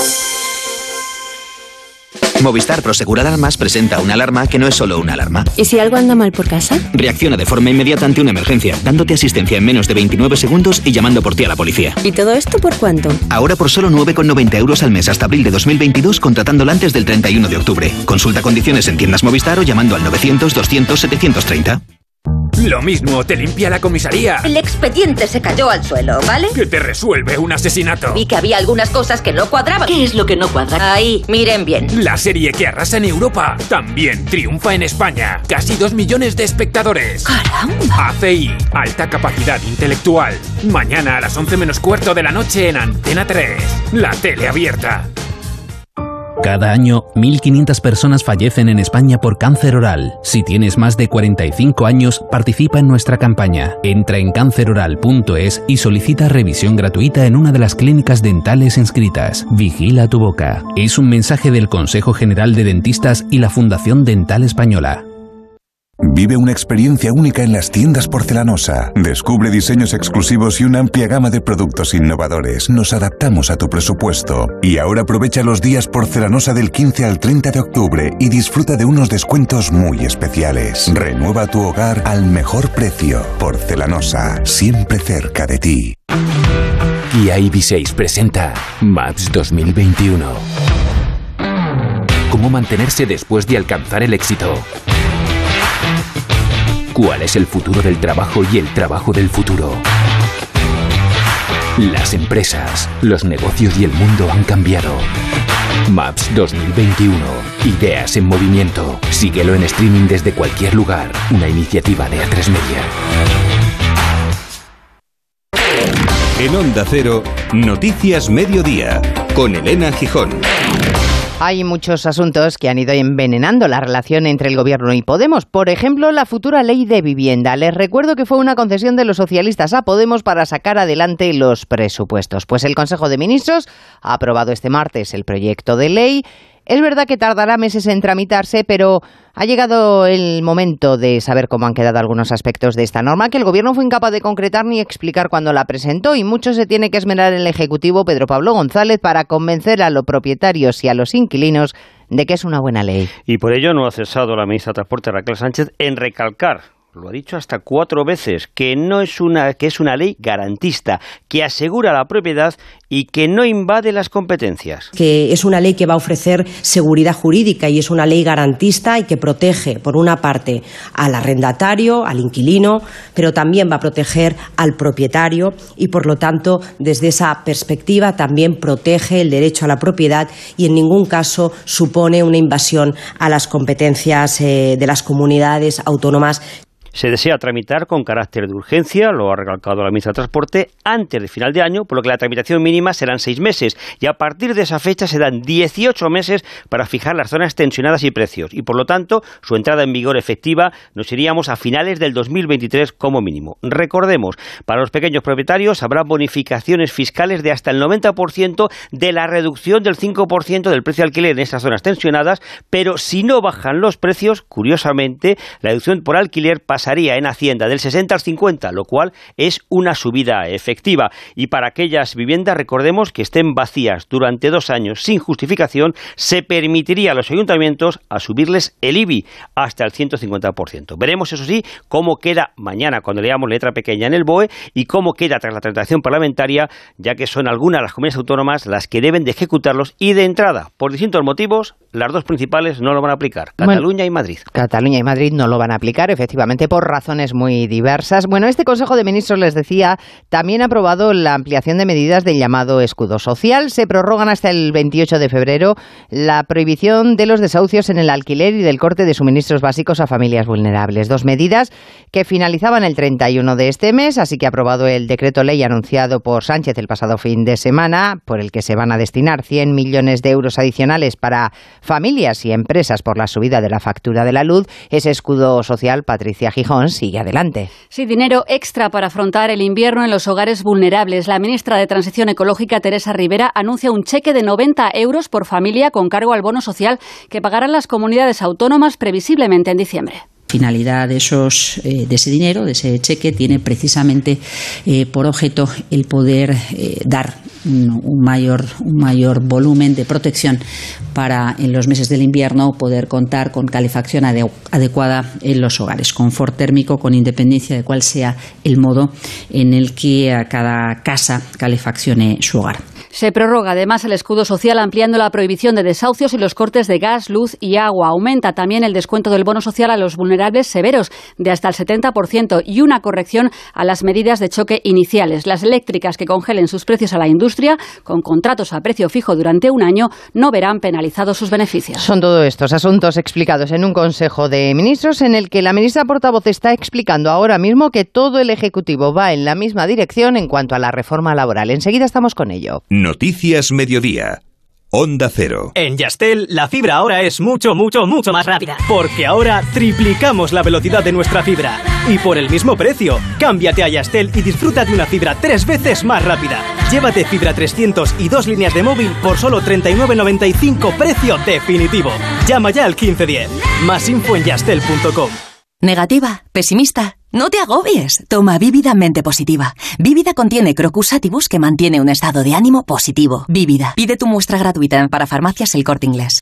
Movistar Prosegur Alarmas presenta una alarma que no es solo una alarma. ¿Y si algo anda mal por casa? Reacciona de forma inmediata ante una emergencia, dándote asistencia en menos de 29 segundos y llamando por ti a la policía. ¿Y todo esto por cuánto? Ahora por solo 9,90 € al mes hasta abril de 2022, contratándola antes del 31 de octubre. Consulta condiciones en tiendas Movistar o llamando al 900 200 730. Lo mismo te limpia la comisaría. El expediente se cayó al suelo, ¿vale? Que te resuelve un asesinato. Vi que había algunas cosas que no cuadraban. ¿Qué es lo que no cuadra? Ahí, miren bien. La serie que arrasa en Europa también triunfa en España. Casi 2 millones de espectadores. ¡Caramba! ACI, alta capacidad intelectual. Mañana a las 11 menos cuarto de la noche en Antena 3. La tele abierta. Cada año, 1.500 personas fallecen en España por cáncer oral. Si tienes más de 45 años, participa en nuestra campaña. Entra en canceroral.es y solicita revisión gratuita en una de las clínicas dentales inscritas. Vigila tu boca. Es un mensaje del Consejo General de Dentistas y la Fundación Dental Española. Vive una experiencia única en las tiendas Porcelanosa. Descubre diseños exclusivos y una amplia gama de productos innovadores. Nos adaptamos a tu presupuesto. Y ahora aprovecha los días Porcelanosa del 15 al 30 de octubre y disfruta de unos descuentos muy especiales. Renueva tu hogar al mejor precio. Porcelanosa, siempre cerca de ti. Kia EV6 presenta Maps 2021. ¿Cómo mantenerse después de alcanzar el éxito? ¿Cuál es el futuro del trabajo y el trabajo del futuro? Las empresas, los negocios y el mundo han cambiado. Maps 2021. Ideas en movimiento. Síguelo en streaming desde cualquier lugar. Una iniciativa de A3 Media. En Onda Cero, Noticias Mediodía, con Elena Gijón. Hay muchos asuntos que han ido envenenando la relación entre el Gobierno y Podemos. Por ejemplo, la futura ley de vivienda. Les recuerdo que fue una concesión de los socialistas a Podemos para sacar adelante los presupuestos. Pues el Consejo de Ministros ha aprobado este martes el proyecto de ley. Es verdad que tardará meses en tramitarse, pero ha llegado el momento de saber cómo han quedado algunos aspectos de esta norma, que el Gobierno fue incapaz de concretar ni explicar cuando la presentó, y mucho se tiene que esmerar en el Ejecutivo Pedro Pablo González para convencer a los propietarios y a los inquilinos de que es una buena ley. Y por ello no ha cesado la ministra de Transporte, Raquel Sánchez, en recalcar lo ha dicho hasta 4 veces, que es una ley garantista, que asegura la propiedad y que no invade las competencias. Que es una ley que va a ofrecer seguridad jurídica y es una ley garantista y que protege, por una parte, al arrendatario, al inquilino, pero también va a proteger al propietario y, por lo tanto, desde esa perspectiva también protege el derecho a la propiedad y en ningún caso supone una invasión a las competencias de las comunidades autónomas. Se desea tramitar con carácter de urgencia, lo ha recalcado la ministra de Transporte, antes de final de año, por lo que la tramitación mínima serán 6 meses y a partir de esa fecha se dan 18 meses para fijar las zonas tensionadas y precios y por lo tanto su entrada en vigor efectiva nos iríamos a finales del 2023 como mínimo. Recordemos, para los pequeños propietarios habrá bonificaciones fiscales de hasta el 90% de la reducción del 5% del precio de alquiler en estas zonas tensionadas, pero si no bajan los precios, curiosamente, la deducción por alquiler pasaría en Hacienda del 60 al 50, lo cual es una subida efectiva. Y para aquellas viviendas, recordemos que estén vacías durante 2 años sin justificación, se permitiría a los ayuntamientos a subirles el IBI hasta el 150%. Veremos, eso sí, cómo queda mañana cuando leamos letra pequeña en el BOE y cómo queda tras la tramitación parlamentaria, ya que son algunas las comunidades autónomas las que deben de ejecutarlos y de entrada, por distintos motivos, las 2 principales no lo van a aplicar, Cataluña y Madrid. Cataluña y Madrid no lo van a aplicar, efectivamente, por razones muy diversas. Bueno, este Consejo de Ministros, les decía, también ha aprobado la ampliación de medidas del llamado escudo social. Se prorrogan hasta el 28 de febrero la prohibición de los desahucios en el alquiler y del corte de suministros básicos a familias vulnerables. 2 medidas que finalizaban el 31 de este mes, así que ha aprobado el decreto ley anunciado por Sánchez el pasado fin de semana, por el que se van a destinar 100 millones de euros adicionales para familias y empresas por la subida de la factura de la luz. Ese escudo social, Patricia Gijón, sigue adelante. Sí, dinero extra para afrontar el invierno en los hogares vulnerables. La ministra de Transición Ecológica, Teresa Rivera, anuncia un cheque de 90 euros por familia con cargo al bono social que pagarán las comunidades autónomas previsiblemente en diciembre. Finalidad de ese dinero, de ese cheque, tiene precisamente por objeto el poder dar un mayor volumen de protección para en los meses del invierno poder contar con calefacción adecuada en los hogares, confort térmico con independencia de cuál sea el modo en el que a cada casa calefaccione su hogar. Se prorroga además el escudo social ampliando la prohibición de desahucios y los cortes de gas, luz y agua. Aumenta también el descuento del bono social a los vulnerables severos de hasta el 70% y una corrección a las medidas de choque iniciales. Las eléctricas que congelen sus precios a la industria con contratos a precio fijo durante un año no verán penalizados sus beneficios. Son todos estos asuntos explicados en un Consejo de Ministros en el que la ministra portavoz está explicando ahora mismo que todo el Ejecutivo va en la misma dirección en cuanto a la reforma laboral. Enseguida estamos con ello. Noticias Mediodía. Onda Cero. En Yastel, la fibra ahora es mucho más rápida. Porque ahora triplicamos la velocidad de nuestra fibra. Y por el mismo precio. Cámbiate a Yastel y disfruta de una fibra 3 veces más rápida. Llévate fibra 300 y 2 líneas de móvil por solo 39,95 precio definitivo. Llama ya al 1510. Más info en yastel.com. ¿Negativa? ¿Pesimista? No te agobies. Toma Vívida Mente Positiva. Vívida contiene Crocus Atibus que mantiene un estado de ánimo positivo. Vívida. Pide tu muestra gratuita en Parafarmacias El Corte Inglés.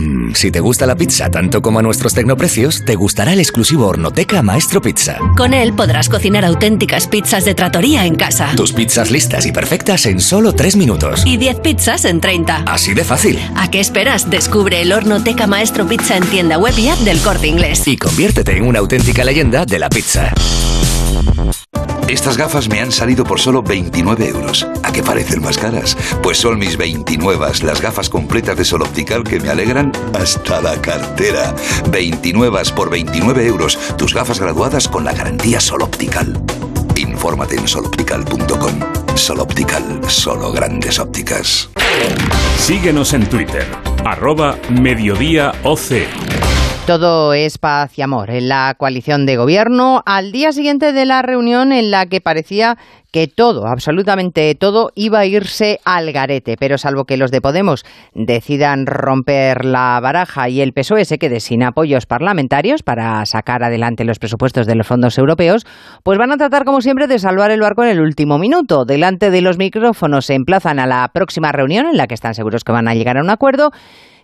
Si te gusta la pizza tanto como a nuestros tecnoprecios, te gustará el exclusivo Hornoteca Maestro Pizza. Con él podrás cocinar auténticas pizzas de trattoria en casa. Tus pizzas listas y perfectas en solo 3 minutos. Y 10 pizzas en 30. Así de fácil. ¿A qué esperas? Descubre el Hornoteca Maestro Pizza en tienda web y app del Corte Inglés. Y conviértete en una auténtica leyenda de la pizza. Estas gafas me han salido por solo 29 euros. ¿A qué parecen más caras? Pues son mis 29, las gafas completas de Sol Optical que me alegran hasta la cartera. 29 por 29 euros. Tus gafas graduadas con la garantía Sol Optical. Infórmate en soloptical.com. Sol Optical, solo grandes ópticas. Síguenos en Twitter, @mediodíaoc. Todo es paz y amor en la coalición de gobierno al día siguiente de la reunión en la que parecía que todo, absolutamente todo, iba a irse al garete, pero salvo que los de Podemos decidan romper la baraja y el PSOE se quede sin apoyos parlamentarios para sacar adelante los presupuestos de los fondos europeos, pues van a tratar como siempre de salvar el barco en el último minuto. Delante de los micrófonos se emplazan a la próxima reunión en la que están seguros que van a llegar a un acuerdo.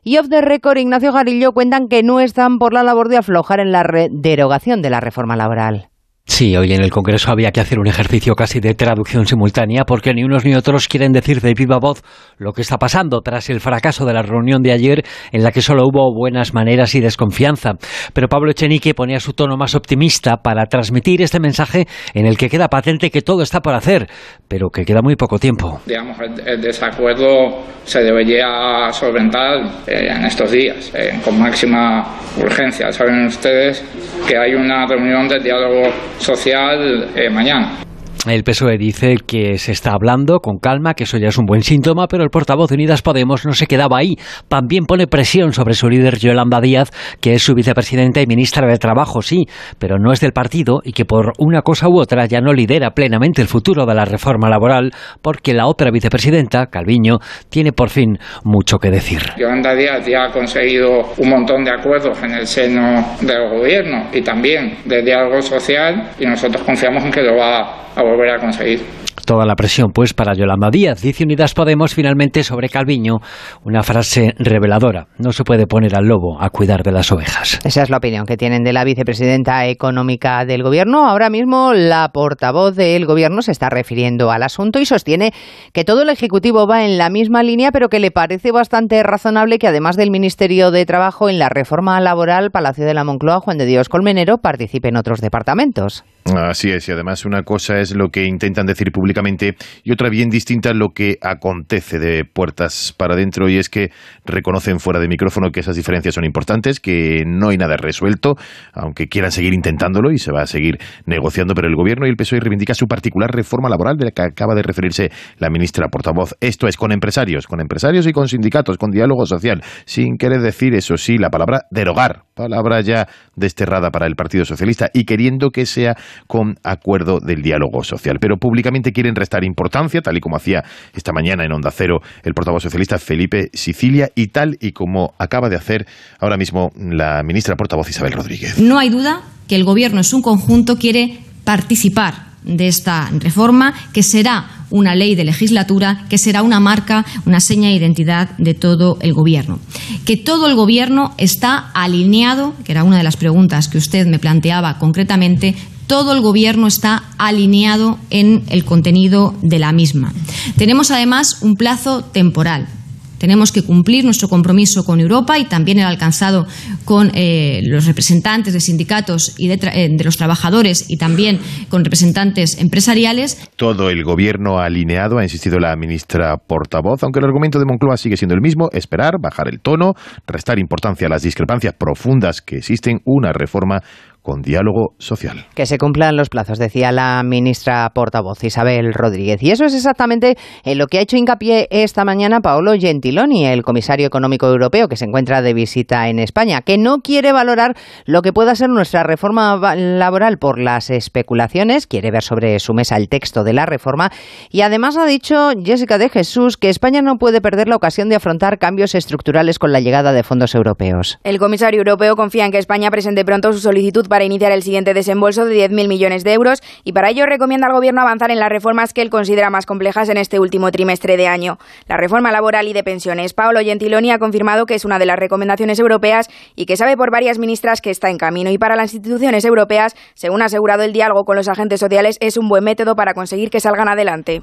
Y off the record, Ignacio Jarillo, cuentan que no están por la labor de aflojar en la derogación de la reforma laboral. Sí, hoy en el Congreso había que hacer un ejercicio casi de traducción simultánea porque ni unos ni otros quieren decir de viva voz lo que está pasando tras el fracaso de la reunión de ayer en la que solo hubo buenas maneras y desconfianza. Pero Pablo Echenique ponía su tono más optimista para transmitir este mensaje en el que queda patente que todo está por hacer, pero que queda muy poco tiempo. Digamos, el desacuerdo se debería solventar en estos días, con máxima urgencia. Saben ustedes que hay una reunión de diálogo social mañana. El PSOE dice que se está hablando con calma, que eso ya es un buen síntoma, pero el portavoz de Unidas Podemos no se quedaba ahí. También pone presión sobre su líder Yolanda Díaz, que es su vicepresidenta y ministra de Trabajo, sí, pero no es del partido y que por una cosa u otra ya no lidera plenamente el futuro de la reforma laboral, porque la otra vicepresidenta, Calviño, tiene por fin mucho que decir. Yolanda Díaz ya ha conseguido un montón de acuerdos en el seno del gobierno y también de diálogo social, y nosotros confiamos en que lo va a volver a conseguir. Toda la presión, pues, para Yolanda Díaz. Dice Unidas Podemos finalmente sobre Calviño una frase reveladora: no se puede poner al lobo a cuidar de las ovejas. Esa es la opinión que tienen de la vicepresidenta económica del Gobierno. Ahora mismo la portavoz del Gobierno se está refiriendo al asunto y sostiene que todo el Ejecutivo va en la misma línea, pero que le parece bastante razonable que además del Ministerio de Trabajo, en la reforma laboral, Palacio de la Moncloa, Juan de Dios Colmenero, participen otros departamentos. Así es, y además una cosa es lo que intentan decir públicamente y otra bien distinta lo que acontece de puertas para adentro, y es que reconocen fuera de micrófono que esas diferencias son importantes, que no hay nada resuelto, aunque quieran seguir intentándolo y se va a seguir negociando, pero el Gobierno y el PSOE reivindica su particular reforma laboral de la que acaba de referirse la ministra portavoz. Esto es con empresarios y con sindicatos, con diálogo social, sin querer decir, eso sí, la palabra derogar, palabra ya desterrada para el Partido Socialista, y queriendo que sea con acuerdo del diálogo social. Pero públicamente quieren restar importancia, tal y como hacía esta mañana en Onda Cero el portavoz socialista Felipe Sicilia, y tal y como acaba de hacer ahora mismo la ministra portavoz Isabel Rodríguez. No hay duda que el Gobierno en su conjunto quiere participar de esta reforma, que será una ley de legislatura, que será una marca, una seña de identidad de todo el Gobierno. Que todo el Gobierno está alineado, que era una de las preguntas que usted me planteaba concretamente, todo el Gobierno está alineado en el contenido de la misma. Tenemos además un plazo temporal. Tenemos que cumplir nuestro compromiso con Europa y también el alcanzado con los representantes de sindicatos y de los trabajadores, y también con representantes empresariales. Todo el Gobierno alineado, ha insistido la ministra portavoz, aunque el argumento de Moncloa sigue siendo el mismo: esperar, bajar el tono, restar importancia a las discrepancias profundas que existen, una reforma con diálogo social. Que se cumplan los plazos, decía la ministra portavoz Isabel Rodríguez. Y eso es exactamente en lo que ha hecho hincapié esta mañana Paolo Gentiloni, el comisario económico europeo que se encuentra de visita en España, que no quiere valorar lo que pueda ser nuestra reforma laboral por las especulaciones, quiere ver sobre su mesa el texto de la reforma, y además ha dicho Jessica de Jesús que España no puede perder la ocasión de afrontar cambios estructurales con la llegada de fondos europeos. El comisario europeo confía en que España presente pronto su solicitud para iniciar el siguiente desembolso de 10.000 millones de euros, y para ello recomienda al Gobierno avanzar en las reformas que él considera más complejas en este último trimestre de año. La reforma laboral y de pensiones. Paolo Gentiloni ha confirmado que es una de las recomendaciones europeas y que sabe por varias ministras que está en camino. Y para las instituciones europeas, según ha asegurado, el diálogo con los agentes sociales es un buen método para conseguir que salgan adelante.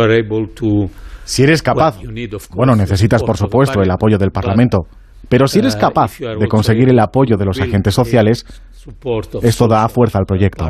Si eres capaz, necesitas por supuesto el apoyo del Parlamento, pero si eres capaz de conseguir el apoyo de los agentes sociales, esto da fuerza al proyecto.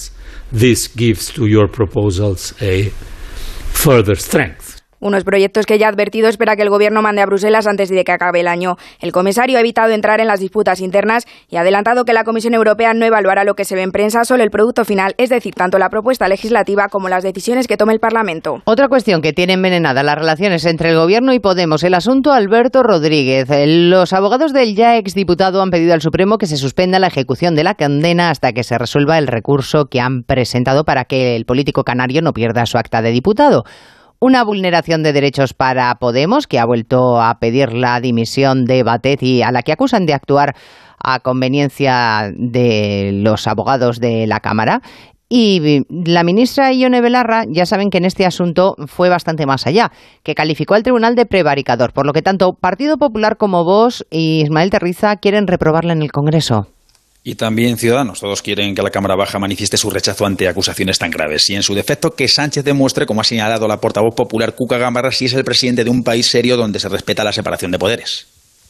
Unos proyectos que ya ha advertido espera que el Gobierno mande a Bruselas antes de que acabe el año. El comisario ha evitado entrar en las disputas internas y ha adelantado que la Comisión Europea no evaluará lo que se ve en prensa, solo el producto final, es decir, tanto la propuesta legislativa como las decisiones que tome el Parlamento. Otra cuestión que tiene envenenada las relaciones entre el Gobierno y Podemos, el asunto Alberto Rodríguez. Los abogados del ya exdiputado han pedido al Supremo que se suspenda la ejecución de la condena hasta que se resuelva el recurso que han presentado para que el político canario no pierda su acta de diputado. Una vulneración de derechos para Podemos, que ha vuelto a pedir la dimisión de Batet y a la que acusan de actuar a conveniencia de los abogados de la Cámara. Y la ministra Ione Belarra, ya saben que en este asunto fue bastante más allá, que calificó al tribunal de prevaricador, por lo que tanto Partido Popular como Vox y Ismael Terriza quieren reprobarla en el Congreso. Y también Ciudadanos. Todos quieren que la Cámara Baja manifieste su rechazo ante acusaciones tan graves. Y en su defecto, que Sánchez demuestre, como ha señalado la portavoz popular Cuca Gamarra, si es el presidente de un país serio donde se respeta la separación de poderes.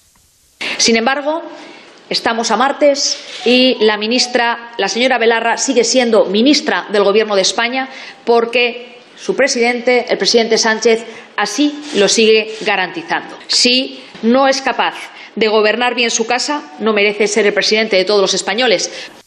Sin embargo, estamos a martes y la señora Belarra, sigue siendo ministra del Gobierno de España porque su presidente, el presidente Sánchez, así lo sigue garantizando. Si no es capaz de gobernar bien su casa, no merece ser el presidente de todos los españoles.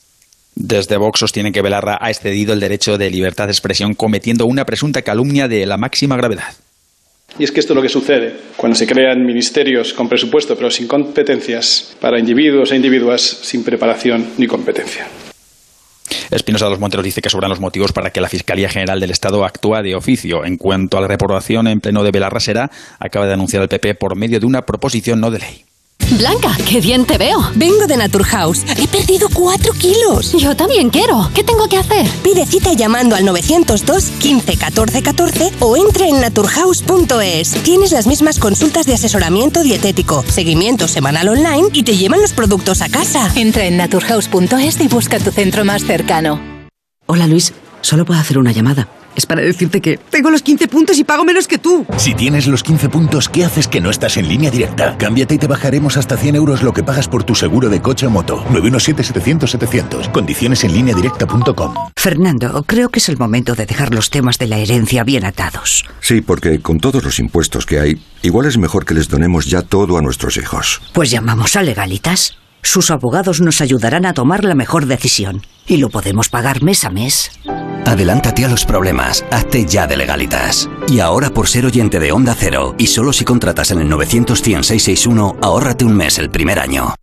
Desde Vox sostienen que Belarra ha excedido el derecho de libertad de expresión cometiendo una presunta calumnia de la máxima gravedad. Y es que esto es lo que sucede cuando se crean ministerios con presupuesto pero sin competencias para individuos e individuas sin preparación ni competencia. Espinosa de los Monteros dice que sobran los motivos para que la Fiscalía General del Estado actúe de oficio. En cuanto a la reprobación en pleno de Belarra será, acaba de anunciar el PP por medio de una proposición no de ley. Blanca, qué bien te veo. Vengo de Naturhaus. He perdido 4 kilos. Yo también quiero. ¿Qué tengo que hacer? Pide cita llamando al 902 15 14 14 o entra en naturhaus.es. Tienes las mismas consultas de asesoramiento dietético, seguimiento semanal online y te llevan los productos a casa. Entra en naturhaus.es y busca tu centro más cercano. Hola Luis, solo puedo hacer una llamada. Es para decirte que tengo los 15 puntos y pago menos que tú. Si tienes los 15 puntos, ¿qué haces que no estás en Línea Directa? Cámbiate y te bajaremos hasta 100 euros lo que pagas por tu seguro de coche o moto. 917-700-700. Condiciones en lineadirecta.com. Fernando, creo que es el momento de dejar los temas de la herencia bien atados. Sí, porque con todos los impuestos que hay, igual es mejor que les donemos ya todo a nuestros hijos. Pues llamamos a Legalitas. Sus abogados nos ayudarán a tomar la mejor decisión. Y lo podemos pagar mes a mes. Adelántate a los problemas, hazte ya de Legalitas. Y ahora, por ser oyente de Onda Cero, y solo si contratas en el 900-100-661, ahórrate un mes el primer año.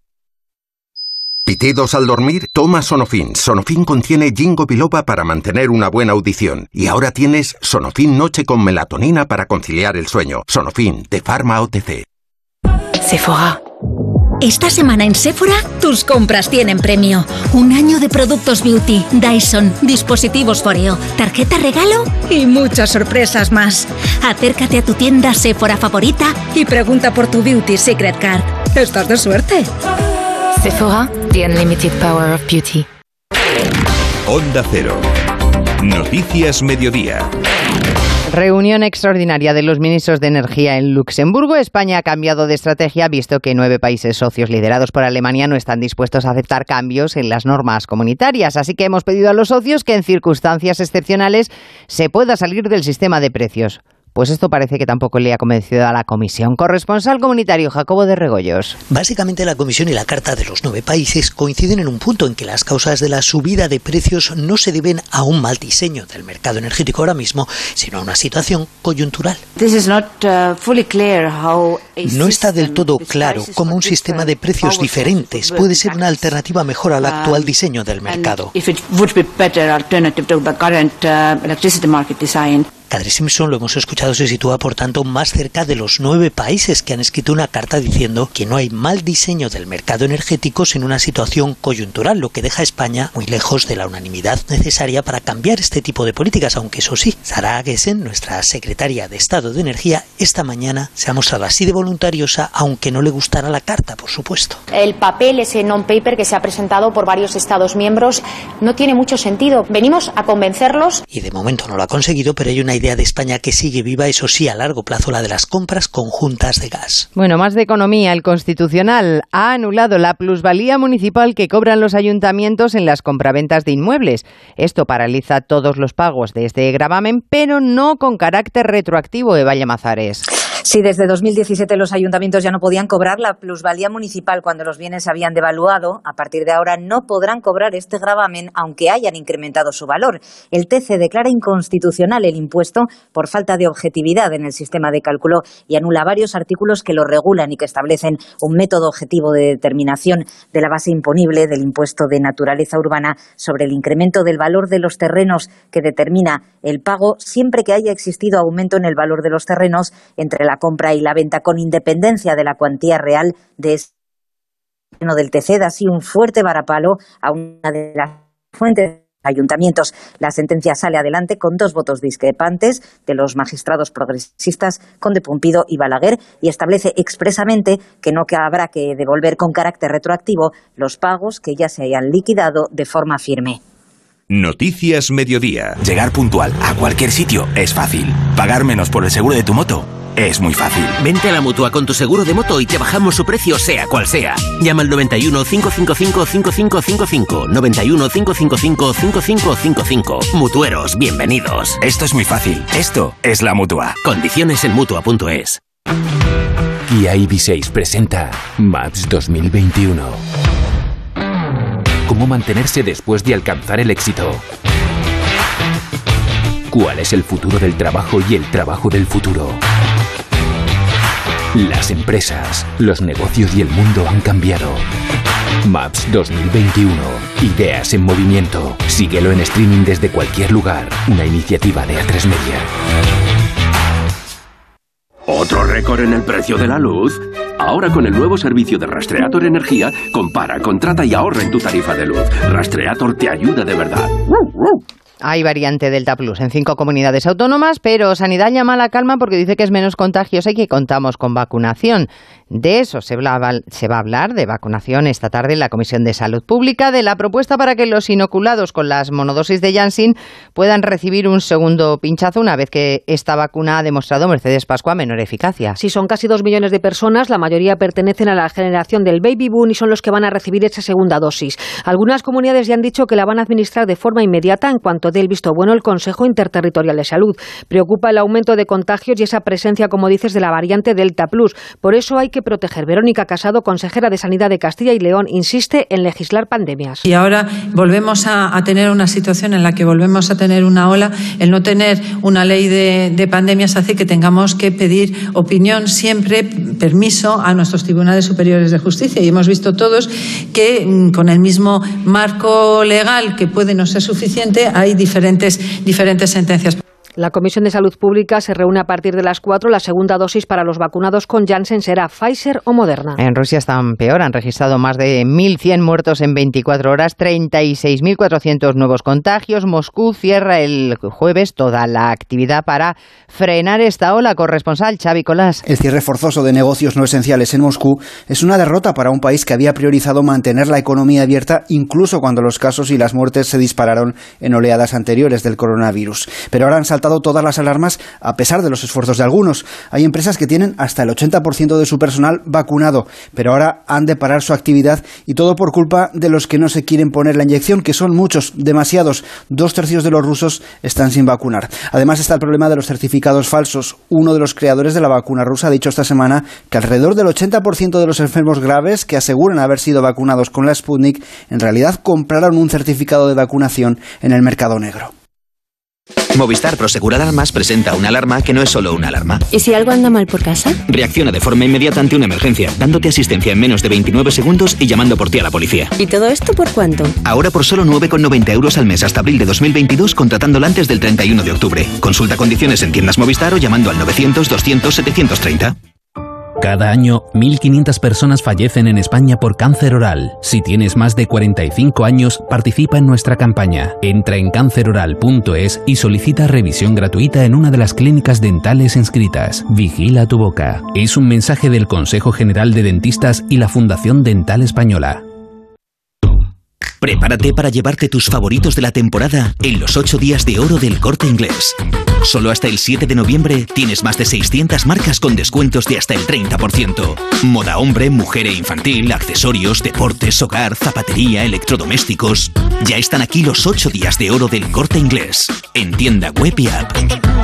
¿Pitidos al dormir? Toma Sonofin. Sonofin contiene ginkgo biloba para mantener una buena audición. Y ahora tienes Sonofin Noche con melatonina para conciliar el sueño. Sonofin, de Pharma OTC. Sephora. Esta semana en Sephora, tus compras tienen premio. 1 año de productos beauty, Dyson, dispositivos Foreo, tarjeta regalo y muchas sorpresas más. Acércate a tu tienda Sephora favorita y pregunta por tu Beauty Secret Card. ¡Estás de suerte! Sephora, the unlimited power of beauty. Onda Cero. Noticias Mediodía. Reunión extraordinaria de los ministros de Energía en Luxemburgo. España ha cambiado de estrategia, visto que 9 países socios liderados por Alemania no están dispuestos a aceptar cambios en las normas comunitarias. Así que hemos pedido a los socios que en circunstancias excepcionales se pueda salir del sistema de precios. Pues esto parece que tampoco le ha convencido a la Comisión. Corresponsal comunitario Jacobo de Regoyos. Básicamente la Comisión y la Carta de los 9 países coinciden en un punto, en que las causas de la subida de precios no se deben a un mal diseño del mercado energético ahora mismo, sino a una situación coyuntural. No está del todo claro cómo un sistema de precios diferentes puede ser una alternativa mejor al actual diseño del mercado. Kadri Simpson, lo hemos escuchado, se sitúa por tanto más cerca de los 9 países que han escrito una carta diciendo que no hay mal diseño del mercado energético sino una situación coyuntural, lo que deja a España muy lejos de la unanimidad necesaria para cambiar este tipo de políticas, aunque eso sí, Sara Agesen, nuestra secretaria de Estado de Energía, esta mañana se ha mostrado así de voluntariosa, aunque no le gustara la carta, por supuesto. El papel, ese non-paper que se ha presentado por varios Estados miembros, no tiene mucho sentido. Venimos a convencerlos. Y de momento no lo ha conseguido, pero hay una idea de España que sigue viva, eso sí, a largo plazo, la de las compras conjuntas de gas. Bueno, más de economía. El Constitucional ha anulado la plusvalía municipal que cobran los ayuntamientos en las compraventas de inmuebles. Esto paraliza todos los pagos de este gravamen, pero no con carácter retroactivo, Eva Llamazares. Sí, desde 2017 los ayuntamientos ya no podían cobrar la plusvalía municipal cuando los bienes se habían devaluado. A partir de ahora no podrán cobrar este gravamen aunque hayan incrementado su valor. El TC declara inconstitucional el impuesto por falta de objetividad en el sistema de cálculo y anula varios artículos que lo regulan y que establecen un método objetivo de determinación de la base imponible del impuesto de naturaleza urbana sobre el incremento del valor de los terrenos, que determina el pago siempre que haya existido aumento en el valor de los terrenos entre la compra y la venta, con independencia de la cuantía real de ese terreno del TC. Da así un fuerte varapalo a una de las fuentes ayuntamientos. La sentencia sale adelante con 2 votos discrepantes de los magistrados progresistas Conde Pumpido y Balaguer y establece expresamente que no habrá que devolver con carácter retroactivo los pagos que ya se hayan liquidado de forma firme. Noticias Mediodía. Llegar puntual a cualquier sitio es fácil. Pagar menos por el seguro de tu moto es muy fácil. Vente a la Mutua con tu seguro de moto y te bajamos su precio sea cual sea. Llama al 91 555 5555. 91 555 5555. Mutueros, bienvenidos. Esto es muy fácil. Esto es la Mutua. Condiciones en Mutua.es. Kia EV6 presenta Maps 2021. ¿Cómo mantenerse después de alcanzar el éxito? ¿Cuál es el futuro del trabajo y el trabajo del futuro? Las empresas, los negocios y el mundo han cambiado. Maps 2021. Ideas en movimiento. Síguelo en streaming desde cualquier lugar. Una iniciativa de A3 Media. ¿Otro récord en el precio de la luz? Ahora con el nuevo servicio de Rastreator Energía, compara, contrata y ahorra en tu tarifa de luz. Rastreator te ayuda de verdad. Hay variante Delta Plus en 5 comunidades autónomas, pero Sanidad llama a la calma porque dice que es menos contagiosa y que contamos con vacunación. De eso se va a hablar, de vacunación, esta tarde en la Comisión de Salud Pública, de la propuesta para que los inoculados con las monodosis de Janssen puedan recibir un segundo pinchazo una vez que esta vacuna ha demostrado, Mercedes Pascua, menor eficacia. Sí, son casi 2 millones de personas, la mayoría pertenecen a la generación del baby boom y son los que van a recibir esa segunda dosis. Algunas comunidades ya han dicho que la van a administrar de forma inmediata en cuanto dé el visto bueno el Consejo Interterritorial de Salud. Preocupa el aumento de contagios y esa presencia, como dices, de la variante Delta Plus. Por eso hay que proteger. Verónica Casado, consejera de Sanidad de Castilla y León, insiste en legislar pandemias. Y ahora volvemos a tener una situación en la que volvemos a tener una ola. El no tener una ley de pandemias hace que tengamos que pedir opinión siempre, permiso a nuestros tribunales superiores de justicia. Y hemos visto todos que con el mismo marco legal, que puede no ser suficiente, hay diferentes sentencias. La Comisión de Salud Pública se reúne a partir de las 4. La segunda dosis para los vacunados con Janssen será Pfizer o Moderna. En Rusia están peor. Han registrado más de 1.100 muertos en 24 horas, 36.400 nuevos contagios. Moscú cierra el jueves toda la actividad para frenar esta ola. Corresponsal Xavi Colás. El cierre forzoso de negocios no esenciales en Moscú es una derrota para un país que había priorizado mantener la economía abierta incluso cuando los casos y las muertes se dispararon en oleadas anteriores del coronavirus. Pero ahora han saltado todas las alarmas a pesar de los esfuerzos de algunos. Hay empresas que tienen hasta el 80% de su personal vacunado, pero ahora han de parar su actividad y todo por culpa de los que no se quieren poner la inyección, que son muchos, demasiados. 2/3 de los rusos están sin vacunar. Además está el problema de los certificados falsos. Uno de los creadores de la vacuna rusa ha dicho esta semana que alrededor del 80% de los enfermos graves que aseguran haber sido vacunados con la Sputnik en realidad compraron un certificado de vacunación en el mercado negro. Movistar Prosegur Alarmas presenta una alarma que no es solo una alarma. ¿Y si algo anda mal por casa? Reacciona de forma inmediata ante una emergencia, dándote asistencia en menos de 29 segundos y llamando por ti a la policía. ¿Y todo esto por cuánto? Ahora por solo 9,90 € al mes hasta abril de 2022, contratándola antes del 31 de octubre. Consulta condiciones en tiendas Movistar o llamando al 900 200 730. Cada año, 1.500 personas fallecen en España por cáncer oral. Si tienes más de 45 años, participa en nuestra campaña. Entra en canceroral.es y solicita revisión gratuita en una de las clínicas dentales inscritas. Vigila tu boca. Es un mensaje del Consejo General de Dentistas y la Fundación Dental Española. Prepárate para llevarte tus favoritos de la temporada en los 8 días de oro del Corte Inglés. Solo hasta el 7 de noviembre tienes más de 600 marcas con descuentos de hasta el 30%. Moda hombre, mujer e infantil, accesorios, deportes, hogar, zapatería, electrodomésticos. Ya están aquí los 8 días de oro del Corte Inglés. En tienda web y app.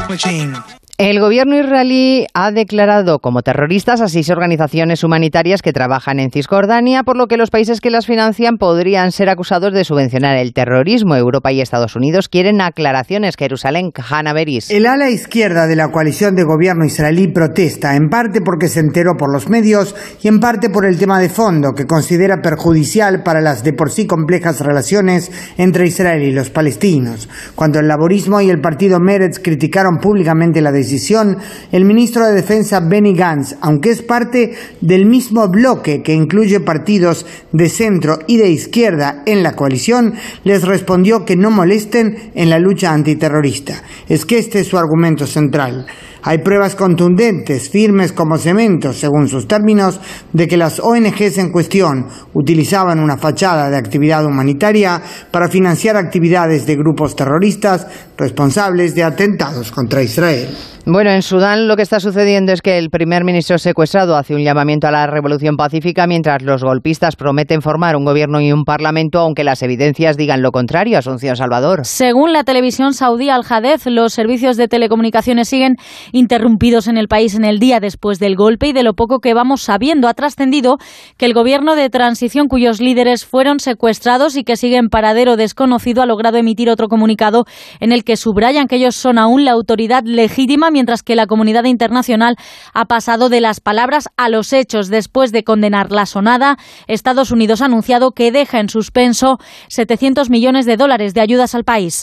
El gobierno israelí ha declarado como terroristas a 6 organizaciones humanitarias que trabajan en Cisjordania, por lo que los países que las financian podrían ser acusados de subvencionar el terrorismo. Europa y Estados Unidos quieren aclaraciones. Jerusalén, Hanna Beris. El ala izquierda de la coalición de gobierno israelí protesta, en parte porque se enteró por los medios y en parte por el tema de fondo, que considera perjudicial para las de por sí complejas relaciones entre Israel y los palestinos. Cuando el laborismo y el partido Meretz criticaron públicamente la decisión decisión el ministro de Defensa Benny Gantz, aunque es parte del mismo bloque que incluye partidos de centro y de izquierda en la coalición, les respondió que no molesten en la lucha antiterrorista. Es que este es su argumento central. Hay pruebas contundentes, firmes como cemento, según sus términos, de que las ONGs en cuestión utilizaban una fachada de actividad humanitaria para financiar actividades de grupos terroristas responsables de atentados contra Israel. Bueno, en Sudán lo que está sucediendo es que el primer ministro secuestrado hace un llamamiento a la revolución pacífica mientras los golpistas prometen formar un gobierno y un parlamento, aunque las evidencias digan lo contrario. Asunción Salvador. Según la televisión saudí Al Hadeth, los servicios de telecomunicaciones siguen interrumpidos en el país en el día después del golpe, y de lo poco que vamos sabiendo ha trascendido que el gobierno de transición cuyos líderes fueron secuestrados y que sigue en paradero desconocido ha logrado emitir otro comunicado en el que subrayan que ellos son aún la autoridad legítima, mientras que la comunidad internacional ha pasado de las palabras a los hechos. Después de condenar la sonada, Estados Unidos ha anunciado que deja en suspenso $700 millones de ayudas al país.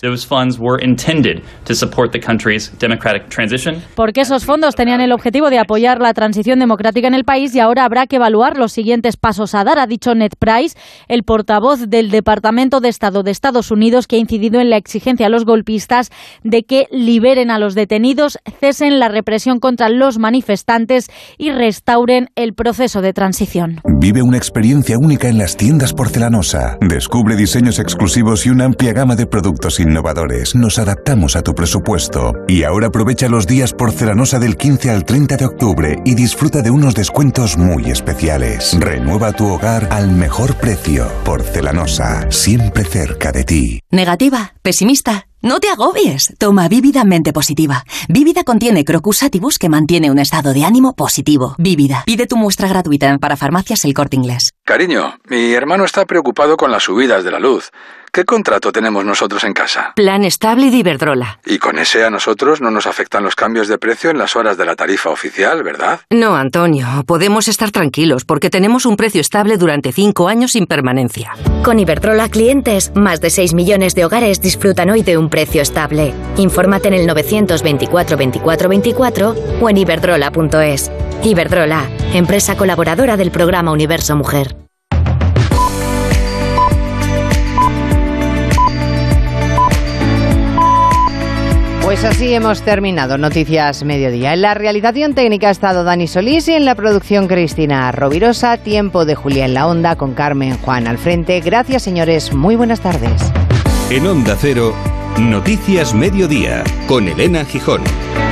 Porque esos fondos tenían el objetivo de apoyar la transición democrática en el país, y ahora habrá que evaluar los siguientes pasos a dar, ha dicho Ned Price, el portavoz del Departamento de Estado de Estados Unidos, que ha incidido en la exigencia a los golpistas de que liberen a los detenidos, cesen la represión contra los manifestantes y restauren el proceso de transición. Vive una experiencia única en las tiendas Porcelanosa. Descubre diseños exclusivos y una amplia gama de productos innovadores. Nos adaptamos a tu presupuesto. Y ahora aprovecha los días Porcelanosa del 15 al 30 de octubre y disfruta de unos descuentos muy especiales. Renueva tu hogar al mejor precio. Porcelanosa, siempre cerca de ti. ¿Negativa? ¿Pesimista? No te agobies. Toma Vívida Mente Positiva. Vívida contiene Crocus Atibus, que mantiene un estado de ánimo positivo. Vívida. Pide tu muestra gratuita en Parafarmacias El Corte Inglés. Cariño, mi hermano está preocupado con las subidas de la luz. ¿Qué contrato tenemos nosotros en casa? Plan estable de Iberdrola. Y con ese a nosotros no nos afectan los cambios de precio en las horas de la tarifa oficial, ¿verdad? No, Antonio, podemos estar tranquilos porque tenemos un precio estable durante 5 años sin permanencia. Con Iberdrola clientes, más de 6 millones de hogares disfrutan hoy de un precio estable. Infórmate en el 924 24 24 o en iberdrola.es. Iberdrola, empresa colaboradora del programa Universo Mujer. Pues así hemos terminado Noticias Mediodía. En la realización técnica ha estado Dani Solís y en la producción Cristina Rovirosa. Tiempo de Julia en la Onda con Carmen Juan al frente. Gracias, señores. Muy buenas tardes. En Onda Cero, Noticias Mediodía con Elena Gijón.